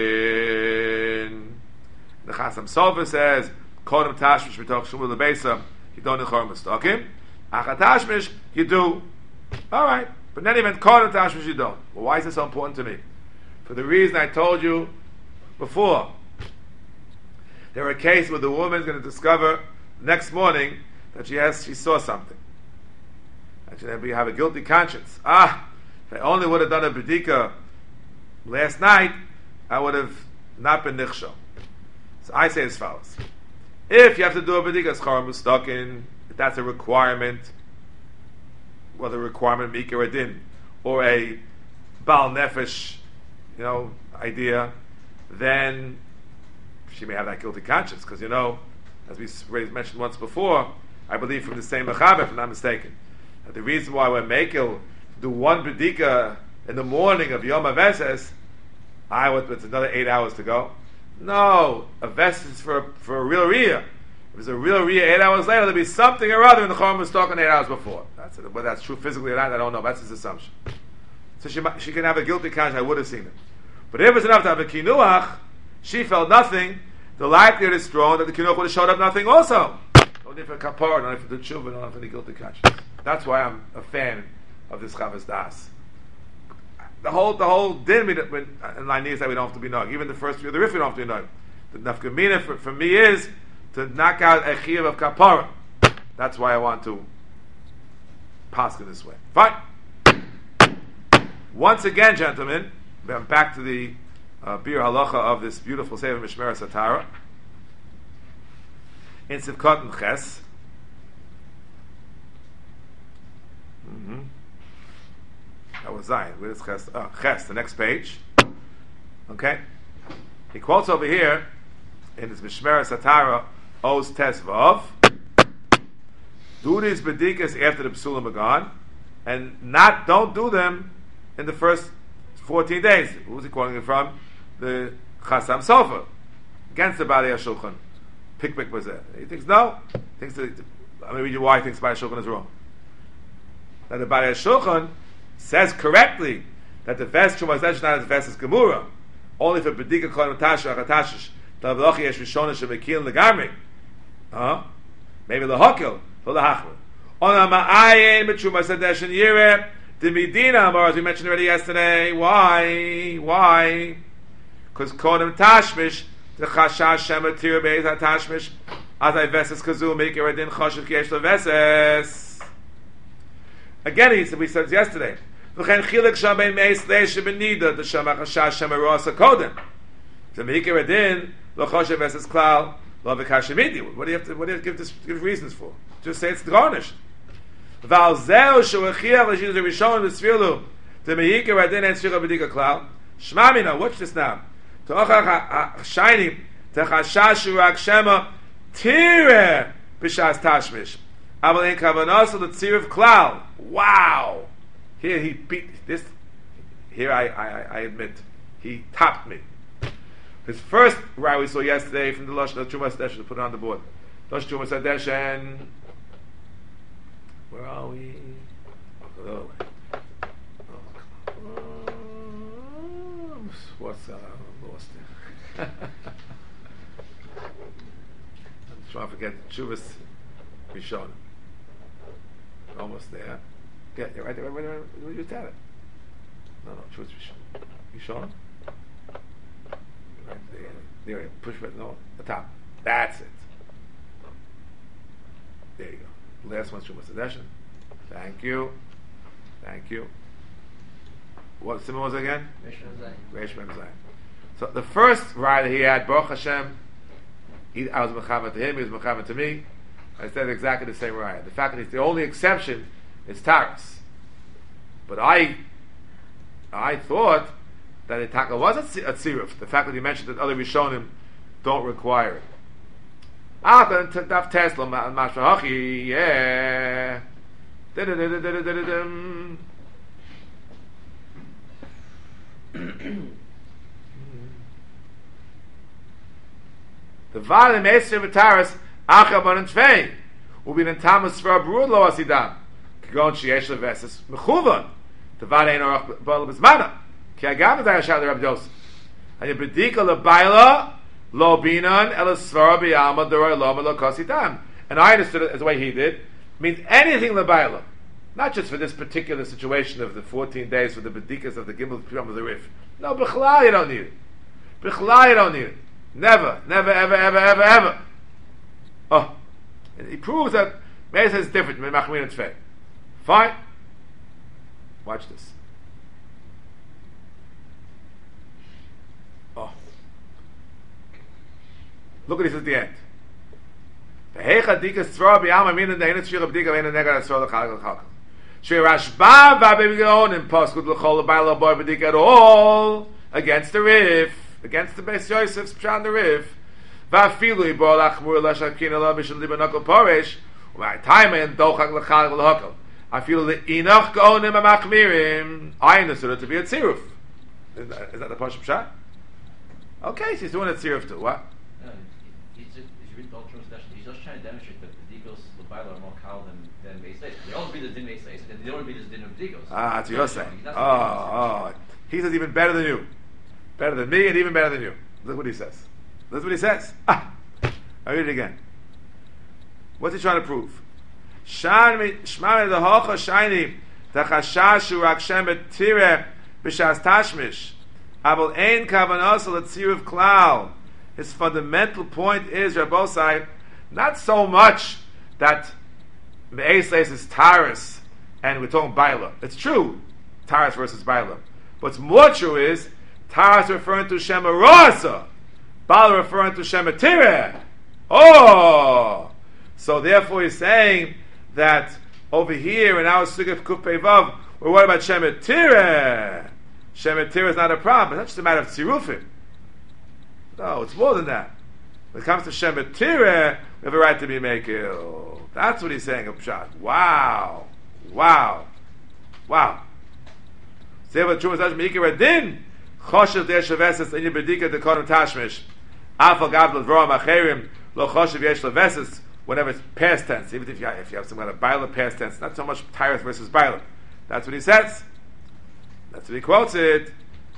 The Chasam Sofer says Kodem Tashmish Mitoch Shemu L'Beisa Hidon Chor Mistakim. Achatashmish, you do. Alright. But then even Kodem Tashmish you don't. Well, why is this so important to me? For the reason I told you before. There were a case where the woman is going to discover next morning that she has she saw something. And she then we have a guilty conscience. Ah, if I only would have done a b'dika last night, I would have not been nichshel. So I say as follows. If you have to do a b'dika schar mustakin, if that's a requirement, whether a requirement mikra or din, or a bal nefesh, you know, idea, then she may have that guilty conscience, because you know, as we mentioned once before, I believe from the same mechaber, if I'm not mistaken, that the reason why we're makel do one b'dika in the morning of Yom HaVeses, I would, it's another eight hours to go. No, a vest is for for a real riyah. If it's a real riyah eight hours later, there'll be something or other in the Chorm was talking eight hours before. That's it. Whether that's true physically or not, I don't know. That's his assumption. So she she can have a guilty conscience. I would have seen it. But if it's enough to have a kinuach, she felt nothing. The likelihood is strong that the kinuach would have showed up nothing also. No need for kapar, no need for the children, no need for the guilty conscience. That's why I'm a fan of this Chavas Das. The whole the whole din in line is that we don't have to be nog. Even the first few of the rif we don't have to be nog. The nafkamina for, for me is to knock out a chiyuv of kapara. That's why I want to pass it this way. Fine. Once again, gentlemen, I'm back to the uh, bir halacha of this beautiful Sefer Mishmera Satara in Sivkot and Ches. Mm-hmm. That was Zion. Where's Ches? Oh, Ches, the next page. Okay? He quotes over here in his Mishmera Satara, Oz Tes Vav. Do these bedikas after the Psulim are gone, and not, don't do them in the first fourteen days. Who's he quoting it from? The Chasam Sofer. Against the Bali HaShulchan. Pikmik was there. He thinks, no. He thinks that, I'm going to read you why he thinks Bali HaShulchan is wrong. That the Bali HaShulchan says correctly that the vest Shumaz is not as vest as Gemura, only for bedika kohen tashish achatashish tavlochi yesh rishona shemekil legamri. Huh? Maybe the hakel for the hachmer. On a ma'ayin b'tshuma sadesh and yireh the medina, as we mentioned already yesterday. Why? Why? Because kohen tashmish the chashash shematir beis hatashmish as I veses kazu make it radin chashav ki yesh leveses. Again, he said, we said yesterday. V'chen chilek sham bein meis leish benida the shama chashash shemarosa kodem. To make it radin lo chashav veses klal. What do you have to? What do you have to give this? Give reasons for? Just say it's garnished. Valzeu shuachiach l'shiz rishon v'sfilu to meikir radin and shira b'dika klal. Shmamina, watch this now. To ochach shining to chashashu rak shema tire b'shas tashmish. Aval ein kavanos l'tzirav klal. Wow. Here he beat this. Here I I, I admit he topped me. His first right we saw yesterday from the Lush Chumas Deshen, put it on the board. Lush Chumas Deshen. Where are we? Oh, what's uh, I'm lost there. I'm trying to forget Chumas Rishon. Almost there. Yeah, you're right there. Wait, wait, wait, you tell it. No, no, Chumas Rishon. Rishon. There, there, push button, no, the top. That's it. There you go. Last one's Shumas Sedeshin. Thank you. Thank you. What symbol was it again? Reish Mem Zayin. So the first rider he had, Baruch Hashem, he, I was mechaber to him, he was mechaber to me. I said exactly the same rider. The fact that it's the only exception is Taras. But I, I thought that it taka was a tziruf. The fact that he mentioned that other Rishonim don't require it. Ah, then daf Tesla mashmahachi, yeah. The valim esir v'taras achabon and tvei ubi nentamas for abruad lo asidam kigon sheyesh leveses mechuvan the valim orach bal b'zmana. Ki agam da yashad Rabbi Yosef. And bedika lebaila lo binan el svara biyama deroy lo lo kasitam. And I understood it as the way he did. Means anything lebaila, not just for this particular situation of the fourteen days for the bedikas of the gimel piyam of the rif. No, bichlal you don't need it. Bichlal you don't need it. Never, never, ever, ever, ever, ever. Oh, and he proves that Meir says different. Machmin and Tfei. Fine. Watch this. Oh. Look at this at the end. V'hecha dikas tzvara b'yama min and dehinat shir abdika v'hen negar tzvara l'chal l'chal. Shir Rashba v'abebigon and poskut l'chol l'bayla boy b'dika at all against the Rif, against the Beis Yosef's pshan the Rif. V'afilu yibor l'achmur l'shakin ala b'shel libanakol poresh u'ma'atayma and dochak l'chal l'chal. Afilu l'inoch g'onim ha'machmirim. I understood it to be a tziruf. Is that, is that the Pashup Pshat? Okay, she's doing a tziruf too. What? No, he's just, he's he's just trying to demonstrate that the Digos, the Bible, are more kal than, than Beis Leis. They all read the din Beis Leis, and they don't read the din of Digos. Ah, that's what you're saying. Oh, oh. He says even better than you. Better than me and even better than you. Look what he says. Look what he says. Ah! I read it again. What's he trying to prove? Shmami the hocha shiny the chashashu rakshem betire b'shas tashmish abel ein kavanos l'tzirav klal. His fundamental point is, Rabbosai, not so much that Me'ez Leis is Taras and we're talking Baila. It's true, Taras versus Baila. What's more true is Taras referring to Shema Rasa, Baila referring to Shema Tireh. Oh! So therefore he's saying that over here in our Sugif Kufpei Vav, we're worried about Shema Tireh. Shema Tireh is not a problem. It's not just a matter of Tzirufim. No, it's more than that. When it comes to Shema Tireh, we have a right to be Mekil. That's what he's saying of Pshat. Wow. Wow. Wow. Seva Chumas Tash Meikir Adin Choshev Der Sheveses in Yibedika Dekonim Tashmish Afal Gavl Dvoram Acherim Lo Choshev Yesh Leveses whenever it's past tense, even if you have, if you have some kind of Baila past tense, not so much Tyrus versus Baila. That's what he says. That's what he quotes it.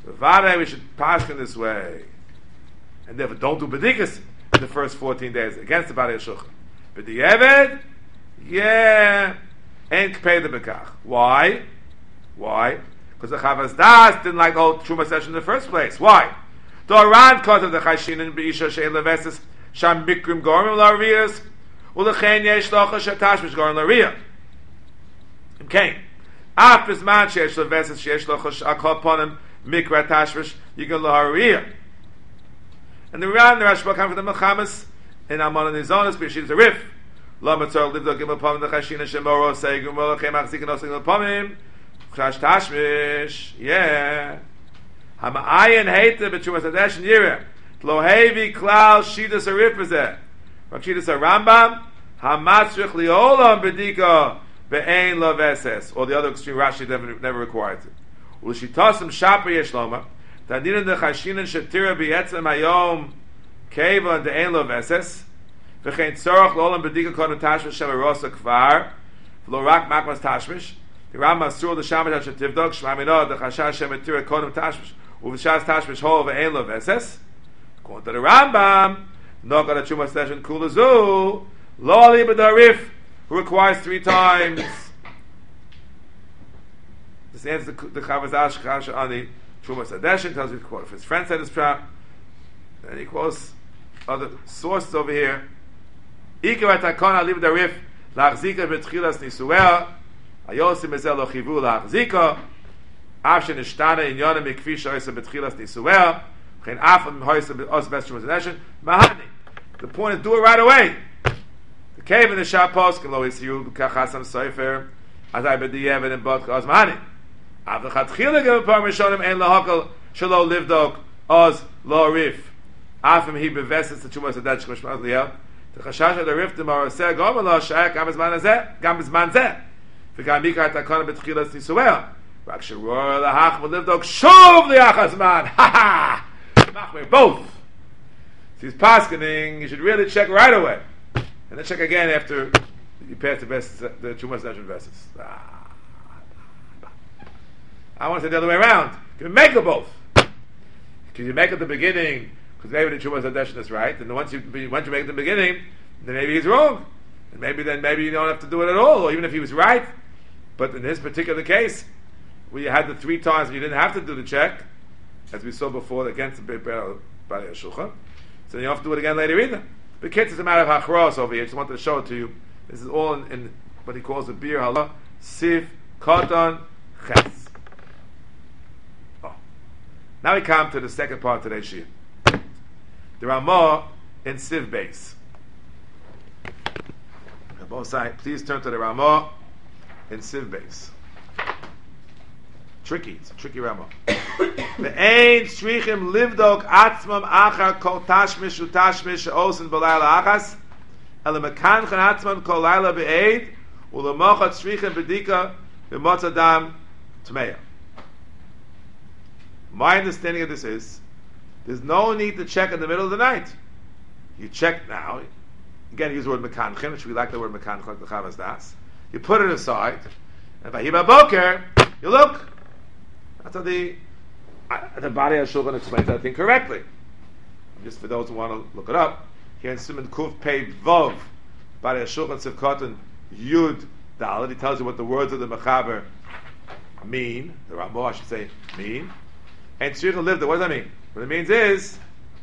Vade, we should pass in this way. And therefore don't do Bedikas in the first fourteen days against the Bari Shulchan. But the Eved, yeah, ain't pay the Bekach. Why? Why? Because the Chavas Das didn't like the whole Truma session in the first place. Why? The Aran because of the Chashin and Beisha Shein Levesis Sham Mikrim Gormim Lariyas Ulechen Yesh Locha Shatashmish Gormim Lariyah. Okay. After Zman Shesh Levesis Shesh Locha Akol Ponim Mikra Tashmish Yigal Lariyah. And the Ran the Rashba come from the Mechamas in Amon and Nizonis Bishid the Rif. Lo Matzor Livdo Gimel Ponim the Chashin and Shemoro Seigum Molachem Achzik and Osing Ponim Chash Tashmish. Yeah. Hama'ayin Heite B'Trumas Hadesh and Yireh Tlohevi Klal Shidas Arif Bezeh Rav Shidas Rambam Hamatzrich Liolam B'Dika Be'ein Laveses, or the other extreme Rashi never, never requires it. U'Shitasim Shapa Yeshloma Tadinin De Chashinin Shetira B'Yetzem Hayom Keva and De'ein Laveses V'chein Tzorach Liolam B'Dika Kodem Tashmish Shem Erosa Kvar V'lo Rak Makmas Tashmish the Rambam Sur the Shamash Shetivdok Shmamino the Chashash Shem Etira Kodem Tashmish Uv'Shas Tashmish Hol Ve'ein Laveses. According to the Rambam, no got a Truma session Kulazu, Lo Ali B'Darif, who requires three times. This answers the, the Chavaz Ash on the Truma Sadeshin, tells you to quote if his friend said his prat, and he quotes other sources over here. Ika v'takon Ali B'Darif, Lachzika B'Tchilas Nisuel, Ayosim Ezel Lo Chivu Lachzika, Avshen Ishtana in Yonim Mikfi Shoysa B'Tchilas Nisuel, the point is do it right away. The cave in the Shapos can always you kachasam soifer as I bid the Yemen and Bot Kaz Mahani. After Chatchila give a permission and lahakal shalo livdok oz lo rif. After he beveses the Chumas Adach Kashmas Liel. The Chashash of the Rif the Maraseh Gom lo Shaek Gam Zman Azeh Gam Zman Zeh. V'gam Mika Takon B'Tchilas Nisuel. Rak Shuror lahach livdok shov liachazman. Ha ha. Both. So he's paskening, you should really check right away. And then check again after you pass the best the Chumas Neshon verses. Ah. I want to say the other way around. Can you make it both? Can you make it at the beginning? Because maybe the Chumas Neshon is right, and once you once you make it at the beginning, then maybe he's wrong. And maybe then maybe you don't have to do it at all, or even if he was right. But in this particular case, where you had the three times and you didn't have to do the check, as we saw before, against the Bari Shulchan. So you don't have to do it again later either. The kids is a matter of hachros over here. I just wanted to show it to you. This is all in, in what he calls the Bir Halah, Sif, Katan, Ches. Oh. Now we come to the second part of today's Shir. The Ramah in Siv base. On both sides, please turn to the Ramah in Siv base. Tricky, it's a tricky Ramah. Ve'ein shrichim livdok atzmam achar kol tashmish utashmish osin b'layla achas ele mekanchan atzmam kol layla be'eid u'lemochat shrichim b'dika b'motzadam tmeya. My understanding of this is there's no need to check in the middle of the night. You check now. Again, use the word mekanchan, which we like the word mekanchan like the Chavas Das. You put it aside, and v'hiba boker, you look. That's how the the Bari Shulchan explains that thing correctly. Just for those who want to look it up, here in Siman Kuf Pei Vov, Bari Shulchan Sivkotan Yud Dalet, he tells you what the words of the Mechaber mean. The Ramah, I should say, mean. And Shricha lived it. What does that mean? What it means is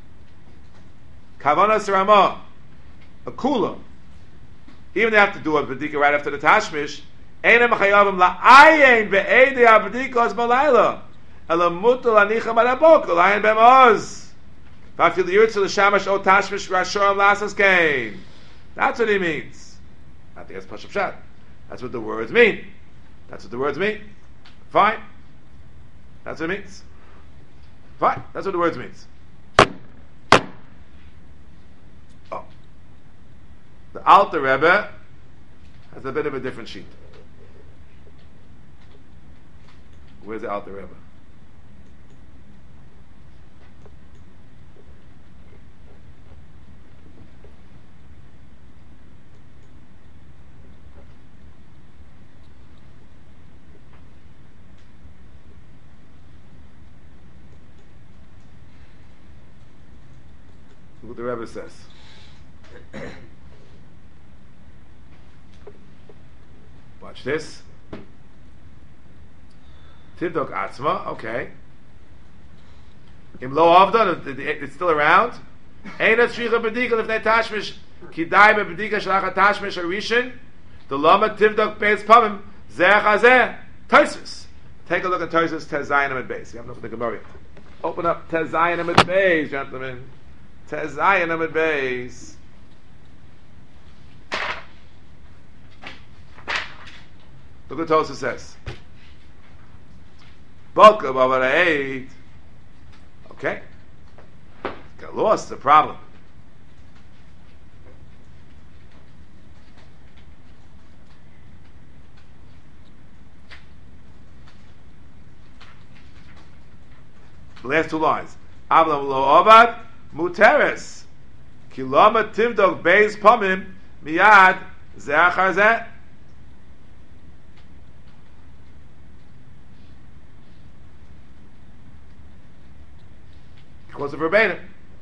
Kavanas Ramah, a kula. Even they have to do a B'dika right after the Tashmish. Einem chayavim la'ayin be'edei abdikos malayla ela mutal anicha marabok la'ayin be'moz v'afil yirtzu l'shamash o tashmish rashoram lasas kain. That's what he means. I think that's Pashup Shat. That's what the words mean. That's what the words mean. Fine. That's what it means. Fine. That's what the words means. Oh. The Alter Rebbe has a bit of a different sheet. Where's the Alter Rebbe? Look what the Rebbe says. Watch this. Tivdok Atzma, okay. Im lo avda, it's still around. Eina tzricha bedika lefnei tashmish, ki dai be bedika shalach tashmish arishin, the lama tivdok beis pamim, zeh chazeh, Tosfos. Take a look at Tosfos, Tez Zayin Amud Beis. You have to look at the Gemara. Open up Tez Zayin Amud Beis, gentlemen. Tez Zayin Amud Beis. Look what Tosfos says. Boka Bavara'eit. Okay. Got lost, the problem. The last two lines. Avlam lo ovad muteres. Kiloma tivdok beis pomim miyad ze'achar zeh. Close it verbatim.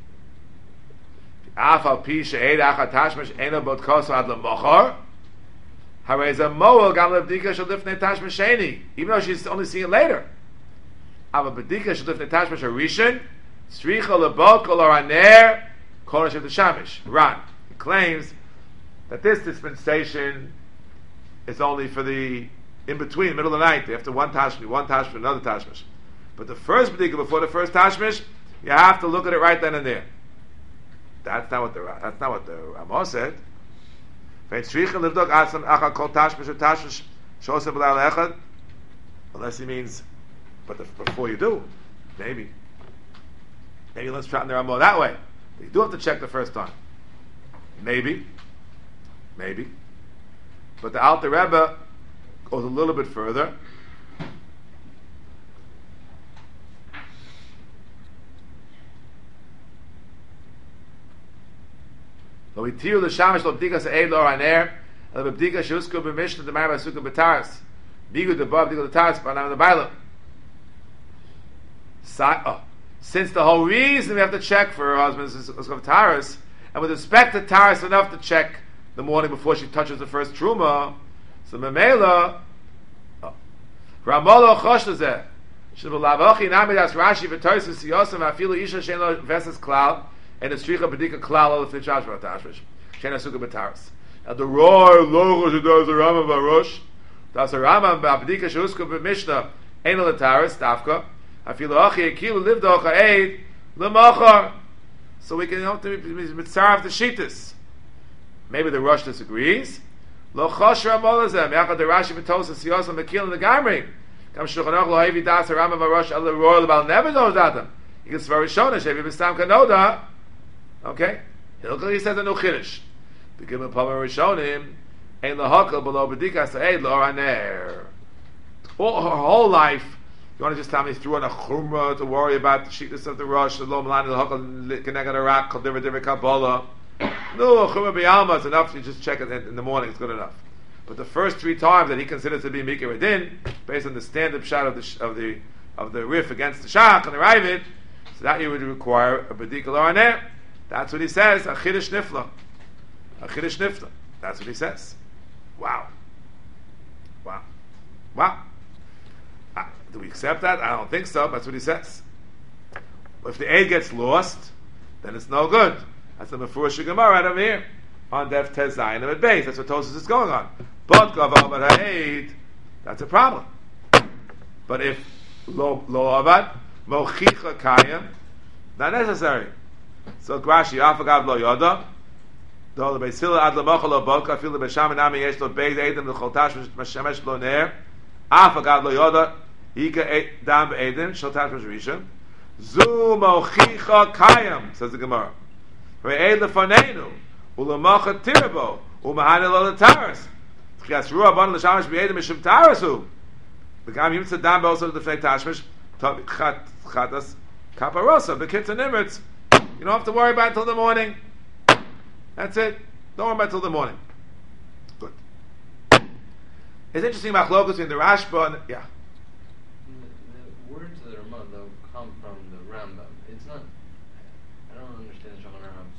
Afal pi she'ed achat tashmish ena bot koso ad l'mochor. Hareza moel gam levdika shel lifnei tashmish sheni. Even though she's only seeing it later. Ava bedika shel lifnei tashmish harishin. Stricha lebot kol oraner kol hashem t'shamish. Ran. He claims that this dispensation is only for the in between, middle of the night. After one tashmish, one tashmish, another tashmish. But the first bedika before the first tashmish, you have to look at it right then and there. That's not what the that's not what the Ramah said. Unless he means, but the, before you do, maybe, maybe let's try in the Ramah that way. But you do have to check the first time. Maybe, maybe, but the Alter Rebbe goes a little bit further. Lo itiru l'shamish lo b'dika se'ed lo ha'ner, lo b'dika she'usku b'mishna d'mar b'asuka b'taras, bigu d'bav b'dika d'taras b'anam d'bayla. Since the whole reason we have to check for her husband's usku b'taras, and with respect to taras enough to check the morning before she touches the first truma, so memela, Ramolo chosh l'zeh, sh'b'lavochi namidas Rashi v'toysis yosem afilu isha she'en lo vesas klal, and the stricha bedika klal of the chashva tashvish shena suka betaris. Now the roar logo she does the Rambam barush, does the Rambam bedika sheusku b'mishnah ein al taris dafka afilu achi akilu livdo chaed lemachar. So we can help to mitzaraf the shittas. Maybe the Rosh disagrees. Lo chosh Ramolazem yachad the Rashi v'tosa siyos l'mekil in the Gamri. Kam shulchan aruch lo hevi das the Rambam barush al the roar l'bal never knows that. He gets very shown shevi b'stam kanoda. Okay, Hilchah says a no chiddush. Because the Pama Rishonim ain't lahakal below bedika sa'ed l'oraner. All her whole life, you want to just tell me threw on a chumrah to worry about the shittas of the Rosh, the lo malani lahakal kenegad arak kol divrei divrei kabbalah. No chumrah b'yalma, it's enough. You just check it in the morning; it's good enough. But the first three times that he considers to be mikir adin, based on the standard shot of the of the of the riff against the shach and the ravid, so that you would require a bedika l'oraner. That's what he says. A chiddush nifla. A chiddush nifla. That's what he says. Wow. Wow. Wow. Uh, do we accept that? I don't think so. That's what he says. If the A gets lost, then it's no good. That's the Mefurish Gemara right over here on Def Tez Zayin Amud Beis. That's what Tosfos is going on. But Gaval Ha'ed, that's a problem. But if Lo Lo Avad Mochicha Kayim, not necessary. So Rashi, Afagav lo yoda, do the beisila ad lemachal lo boka, fil the besham nami yesh lo beis edem l'chol tash m'shemesh lo ner, Afagav lo yoda, ika dam be'edem shel tash m'shemishem, zu mochicha kayam, says the Gemara. Ve'ed lefanenu, u'lemachat tirabo, u'mahane lo l'taras, tchias ruah ban l'shamesh be'edem m'shem tarasu, v'gam yimtza dam be'osa l'defnei tashmish, chatas kaparosa, b'kitza nimitz. You don't have to worry about it until the morning. That's it. Don't worry about it until the morning. Good. It's interesting machlokas between the Rashba and yeah. The, the words of the Ramah though come from the Rambam. It's not. I don't understand the Shulchan Aruch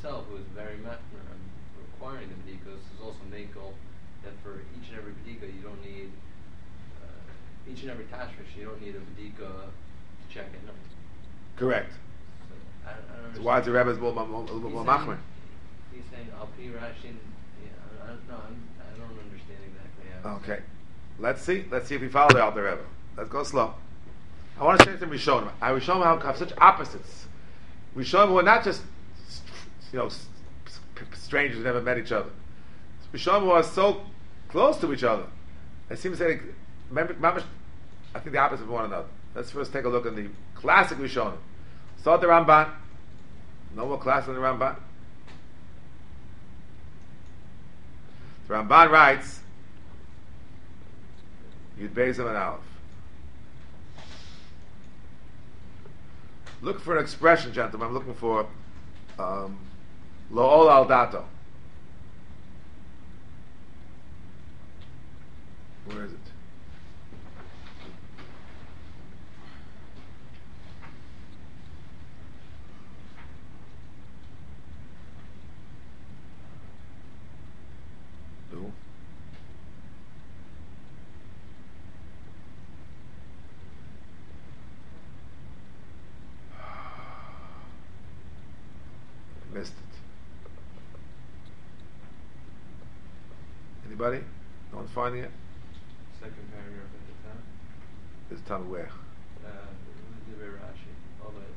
himself, who is very machmer and requiring the bedikas, is also makel that for each and every bedika you don't need uh, each and every tashmish you don't need a bedika to check it. No. Correct. So, I, I don't So why is the Rebbe a little more, more, more He's machmer? saying- He's saying al pi Rashi. Yeah, I, I, no, I'm, I don't understand exactly how. Okay. Let's see. Let's see if we follow the Alter Rebbe. Let's go slow. I want to say something Rishonim. I Rishonim have, have such opposites. Rishonim who are not just, you know, s- s- strangers who never met each other. Rishonim who are so close to each other. They seem to say, remember, remember, I think the opposite of one another. Let's first take a look at the classic Rishonim. Start the Ramban. No more class than the Ramban. The Ramban writes, Yud Beis and Aleph. Look for an expression, gentlemen. I'm looking for um, Lo'ol al dato. Where is it? No. Missed it. Anybody? No one's finding it? Second paragraph at the top. This time where? Uh, the Rashi, all the way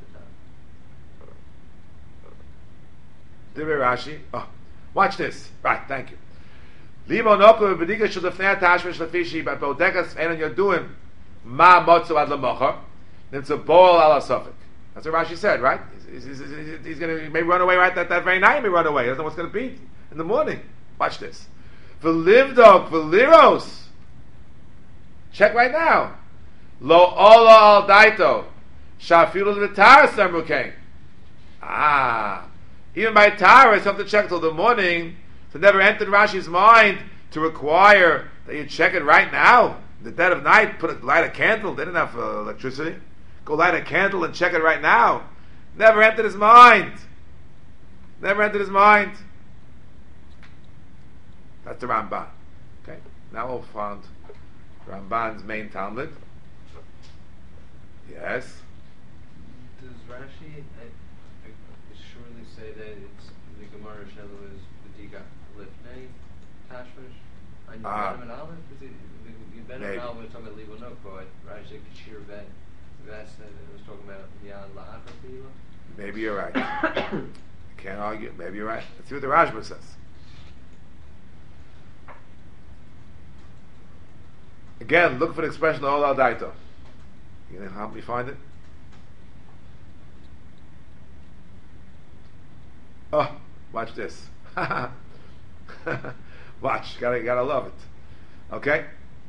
at the top. Divrei Rashi. Oh, watch this. Right, thank you. Limo noko b'bedika shel lefnei tashmish lefishi but bodekas ein you're doing ma motzu ad lemocher. It's a bol ala sofik. That's what Rashi said, right? He's, he's, he's, he's going to maybe run away right that, that very night. He may run away. He doesn't know what's going to be in the morning. Watch this. V'livdok v'liros. Check right now. Lo ola al daito. Shafilu v'tar samrukein. Ah. Even by Tara, you have to check till the morning. So it never entered Rashi's mind to require that you check it right now. In the dead of night, put a, light a candle. They didn't have uh, electricity. Go light a candle and check it right now. Never entered his mind. Never entered his mind. That's the Ramban. Okay. Now we'll find Ramban's main Talmud. Yes. Does Rashi I, I, surely say that it's the Gemara Shelo is Bedika Lifnei Tashmish? On your Ah. Benem and Aleph? Is it the Benem Maybe. and Aleph we're talking about Libo Noko, Rashi Kashir Vet. That's that it was talking about Beyond La'achar Tila? Maybe you're right. Can't argue. Maybe you're right. Let's see what the Rajma says. Again, look for the expression Ol al daito. You gonna help me find it? Oh, watch this. Watch, gotta gotta love it. Okay?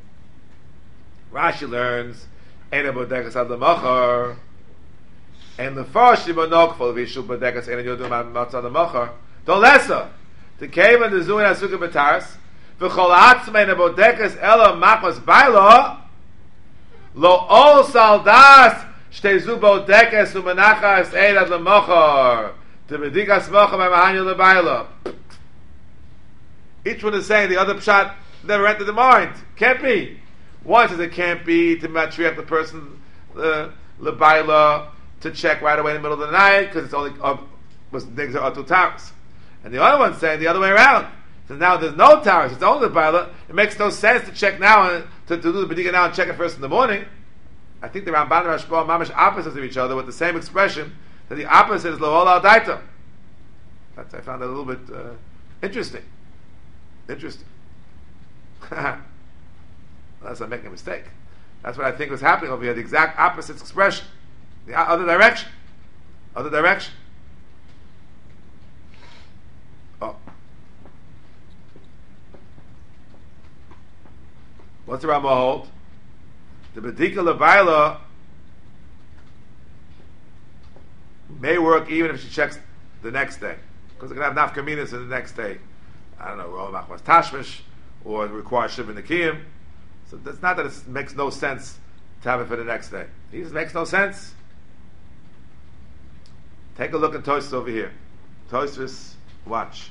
Rashi learns Eina bodekas ad lemachar, and the first shimonok for vishu bodekas Eina yodum ad matzah lemachar. Don't lesa. The cave and the zuin asuka betaris. V'chol atzmei Eina bodekas ela machos bailo. Lo ol saldas shtezu bodekas umenachas Eina ad lemachar. The bedikas machar b'mahanyu lebailo. Each one is saying the other pshat never entered the mind. Can't be. One says it can't be to matriarch the person, the lebaila, to check right away in the middle of the night because it's only uh, was nigzer or two towers. And the other one's saying the other way around. So now there's no towers, it's only lebaila. It makes no sense to check now and to, to do the bedika now and check it first in the morning. I think the Ramban and Rashba are mamish opposites of each other with the same expression. That the opposite is lo ola daito. That's I found that a little bit uh, interesting. Interesting. Unless I'm making a mistake. That's what I think was happening over here. The exact opposite expression. The other direction. Other direction. Oh. What's the Rama hold? The Bedika Lebaila may work even if she checks the next day. Because it can have nafkaminas in the next day. I don't know, Rol Machmas Tashmish, or it requires Shivin Nikiyim. So that's not that it makes no sense to have it for the next day. It just makes no sense. Take a look at Tosfos over here. Tosfos, watch.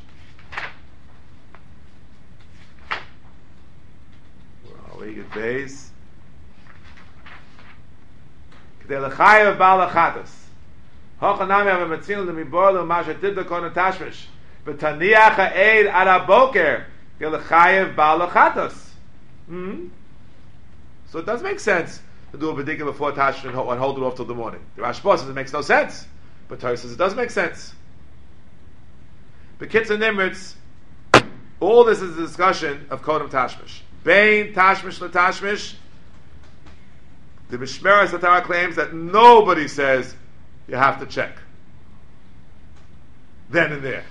Where are we? Good base. K'dei l'chayev ba'al achados. Hochanami ave metzinu l'mibor l'masha tidda kono tashmish. V'taniach ha'eid ad ha'boker. K'dei l'chayev ba'al achados. Hmm? So it does make sense to do a bedika before tashmish and hold it off till the morning. The Rashba says it makes no sense. But Torah says it does make sense. But Kitzur Nimritz, all this is a discussion of Kodem Tashmish. Bain Tashmish LeTashmish. The Mishmeres Torah claims that nobody says you have to check. Then and there.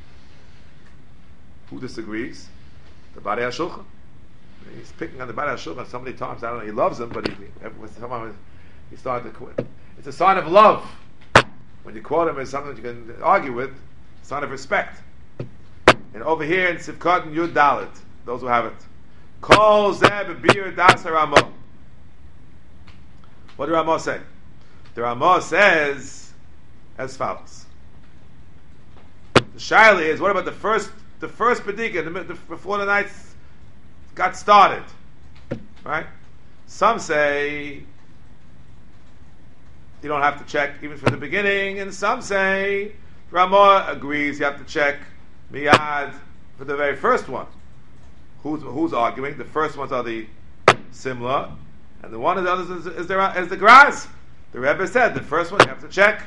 Who disagrees? The Badei HaShulchan. He's picking on the Badei HaShulchan so many times. I don't know. He loves him, but he, somehow he started to quit. It's a sign of love. When you quote him as something you can argue with, sign of respect. And over here in Sivkot and Yud Dalet, those who have it, Kol Zeh B'Bir Das HaRamah. What did Ramah say? The Ramah says as follows. The Shaila is, what about the first, the first Bedika, the, the, before the night got started, right? Some say you don't have to check even from the beginning, and some say Ramah agrees you have to check miyad for the very first one. Who's who's arguing? The first ones are the Simla, and the one of the others is, is, the, is the Graz. The Rebbe said the first one you have to check.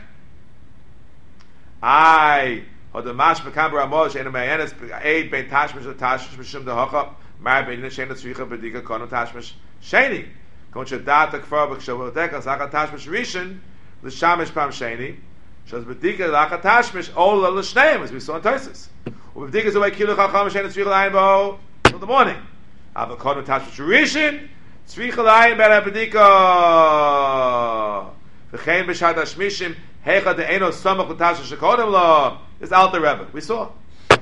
I or the mash bekam Ramah she'enu me'ayenes eid bein tashmish or tashmish b'shum dehocha mar bein she'enu tzricha b'dika kono tashmish sheni. Kon shedat akfar b'kshavodek as achat tashmish rishon l'shamish pam sheni shaz b'dika l'achat tashmish ola l'shneim, as we saw in Tosfos. U'b'dika zuay kilu chacham she'enu tzricha l'ayim bo till the morning. Ava kono tashmish rishon tzricha l'ayim b'era b'dika v'chein b'shad hashmishim heicha de'eno samach l'tashmish shekodem lo. It's out the Rebbe. We saw.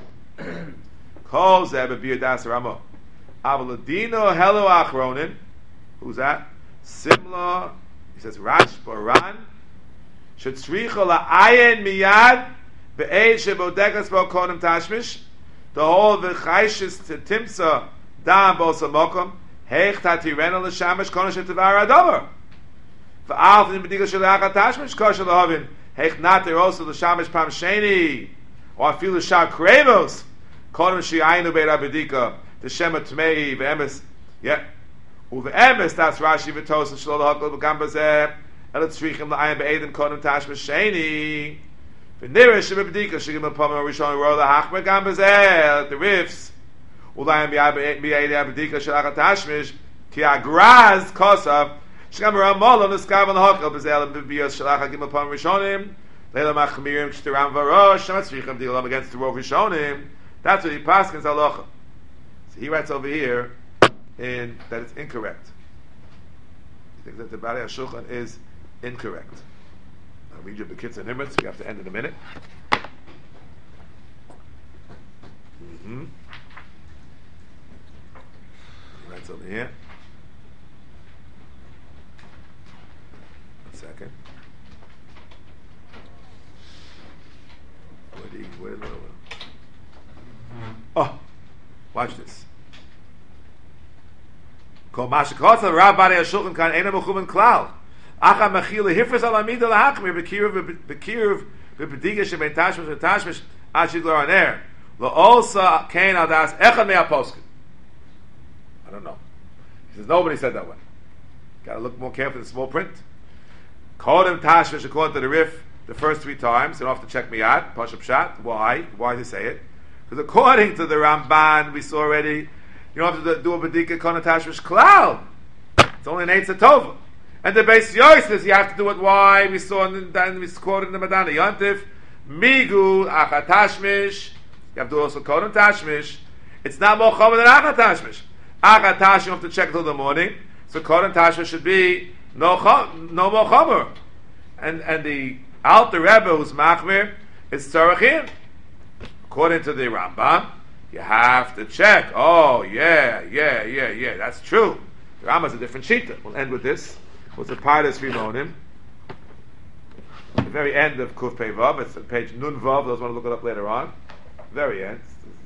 Kol zeh b'bir das Ramah. Ava l'dino helo achronin. Who's that? Simla. He says Rash Baran. Shetzricha la'ayin miyad be'ed shebodekas bo kodem tashmish. The whole v'chayshis timsa dam bo samokum heich tatirena l'shamish kono shetavar adover. V'al v'nim b'diga sheleachat tashmish kosher l'hovin heich natir osu l'shamish pam sheni or afilu l'shar krevos kodem shi'ayinu be'ed abedika t'shema tmei v'emes. Yeah. Uve'emes das Rashi v'tos shlo l'hakol b'gam bazeh el tzrichim l'ayim be'edim kodem tashmish sheni v'nirish v'bedika shigim l'pom ha'rishon ro l'hachmer gam bazeh the rifs u'layim be'edim b'dika shelachat tashmish ki agraz kosav shigam ramol on l'skav l'hakol bazeh el b'biyos shelachat gim l'pom rishonim leila machmirim k'shtiram v'rosh shem tzrichim dilam against the rov rishonim. That's what he paskins halacha. So he writes over here in that it's incorrect. He thinks that the Badei HaShulchan is incorrect. I'll read you the Kitzur Nimritz. We have to end in a minute. Mm-hmm. He writes over here. One second. Where do you, where do you, oh, watch this. Kol mashikotza Rav Badei HaShulchan kan ena mechumen klal. Acha mechila hifres al amida lahachmir bekiruv bekiruv bebediga shebein tashmish v'tashmish ashid lo aner lo olsa kain al das echad mea poskin. I don't know. He says nobody said that way. Got to look more carefully at the small print. Kodem tashmish according to the Rif the first three times. You don't have to check miyad pashup shat. Why? Why did he say it? Because according to the Ramban we saw already. You don't have to do a bedika konotashmish klal. It's only an eitzah tova. And the Beis Yosef says you have to do it. Why? We saw in the, we quoted in the Madana Yontif migu achatashmish. You have to do also konotashmish. It's not more chomer than achatashmish. Achatashmish you have to check till the morning. So konotashmish should be no chom, no more chomer. And and the Alter Rebbe who's machmir is tzarachim. According to the Rambam. You have to check. Oh, yeah, yeah, yeah, yeah. That's true. The Rambam's a different shita. We'll end with this. What's the Pardes Rimonim? the very end of Kuf Pei Vav. It's on page Nun Vav. Those want to look it up later on. Very end.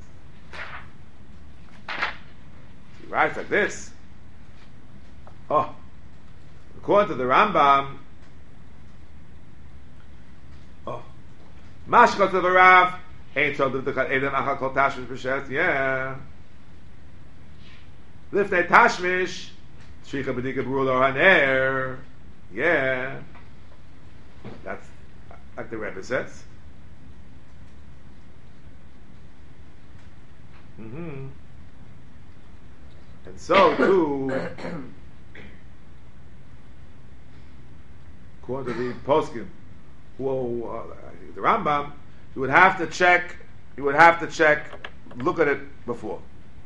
He writes like this. Oh, according to the Rambam. Oh, Mashkot to the Rav. Ain't told the Edem Achal Kol Tashmish B'Shes. Yeah. Lifnei Tashmish. Shricha B'Dika B'Rul Or Haner. Yeah. That's like the Rebbe says. Mm-hmm. And so too, according to the poskim, whoa, uh, the Rambam, you would have to check. You would have to check. Look at it before.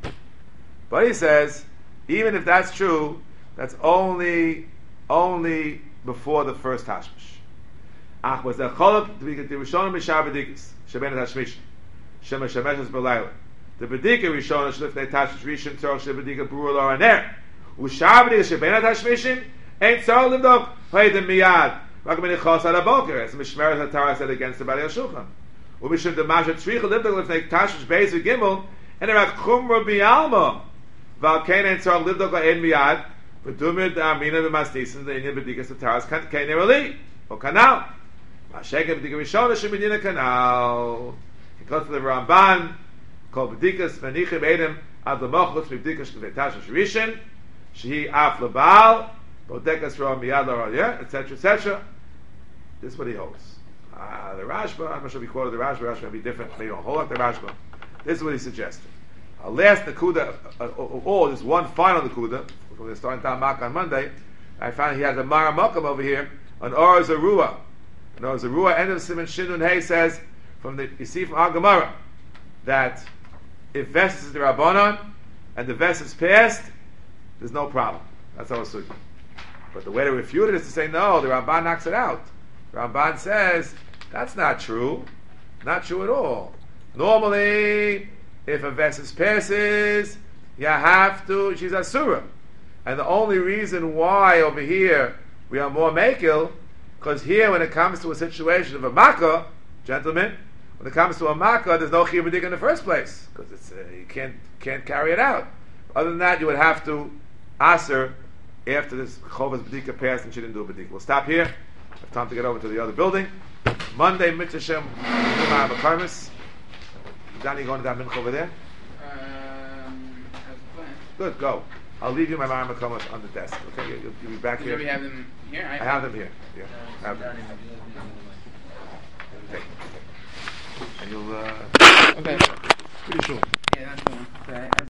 But he says, even if that's true, that's only only before the first tashmish. Ach was der cholok the rishonim mishar bedikis sheben tashmish shema shemeshes belayla. The bedika rishon shlifnei tashmish rishon tzorach shebedika brul or aner ushar bedika sheben tashmishim ain't tzorach livdok hayden miyad rakam nichos al aboker as mishmeres hatara said against the Bali Shulchan umishim the mashat tzricha livdok lifnei tashmish beis v'gimel and erak chumra bialma val kein ain't tzorach livdok la'en miyad v'dumid amina v'masnisin the inyan bedikas hataras kein nerali or kanal. Masheke b'dika rishona shemedina kanal. He goes to the Ramban called b'dikas v'nichim edem ad l'mochlos b'dikas v'etash rishon shehi af l'baal bodekas ro miyad l'rayeh etc etc. This is what he holds. Uh, the Rashba, I'm not sure if we quoted the Rashba. Rashba may be different. Maybe don't hold up the Rashba. This is what he suggested. Our last Nakuda, uh, or there's one final Nakuda. We're starting Talmud on Monday. I found he has a Mara Mokum over here on Or Zarua. And Or Zarua, end of Simon Shinun Hay says, from the you see from Al Gemara, that if Vesses is the Rabbanon and the Vesses is passed, there's no problem. That's our sugi. But the way to refute it is to say, no, the Ramban knocks it out. The Ramban says, that's not true. Not true at all. Normally, if a Vesses passes, you have to, she's Asura. And the only reason why over here we are more makil, because here when it comes to a situation of a makkah, gentlemen, when it comes to a makkah, there's no chiyuv b'dika in the first place, because it's uh, you can't can't carry it out. Other than that, you would have to aser after this chovas b'dika passed and she didn't do a b'dika. We'll stop here. I have time to get over to the other building. Monday, Mitzvah Shem, Karmis. Danny, going to that mincha over there? Um, as planned. Good, go. I'll leave you my Mara Makamas on the desk. Okay, you'll, you'll be back here. Do we have them here? I have them here. Yeah, I have them. Okay. And you'll. Uh, Okay. pretty soon. Yeah, that's the one. So I- I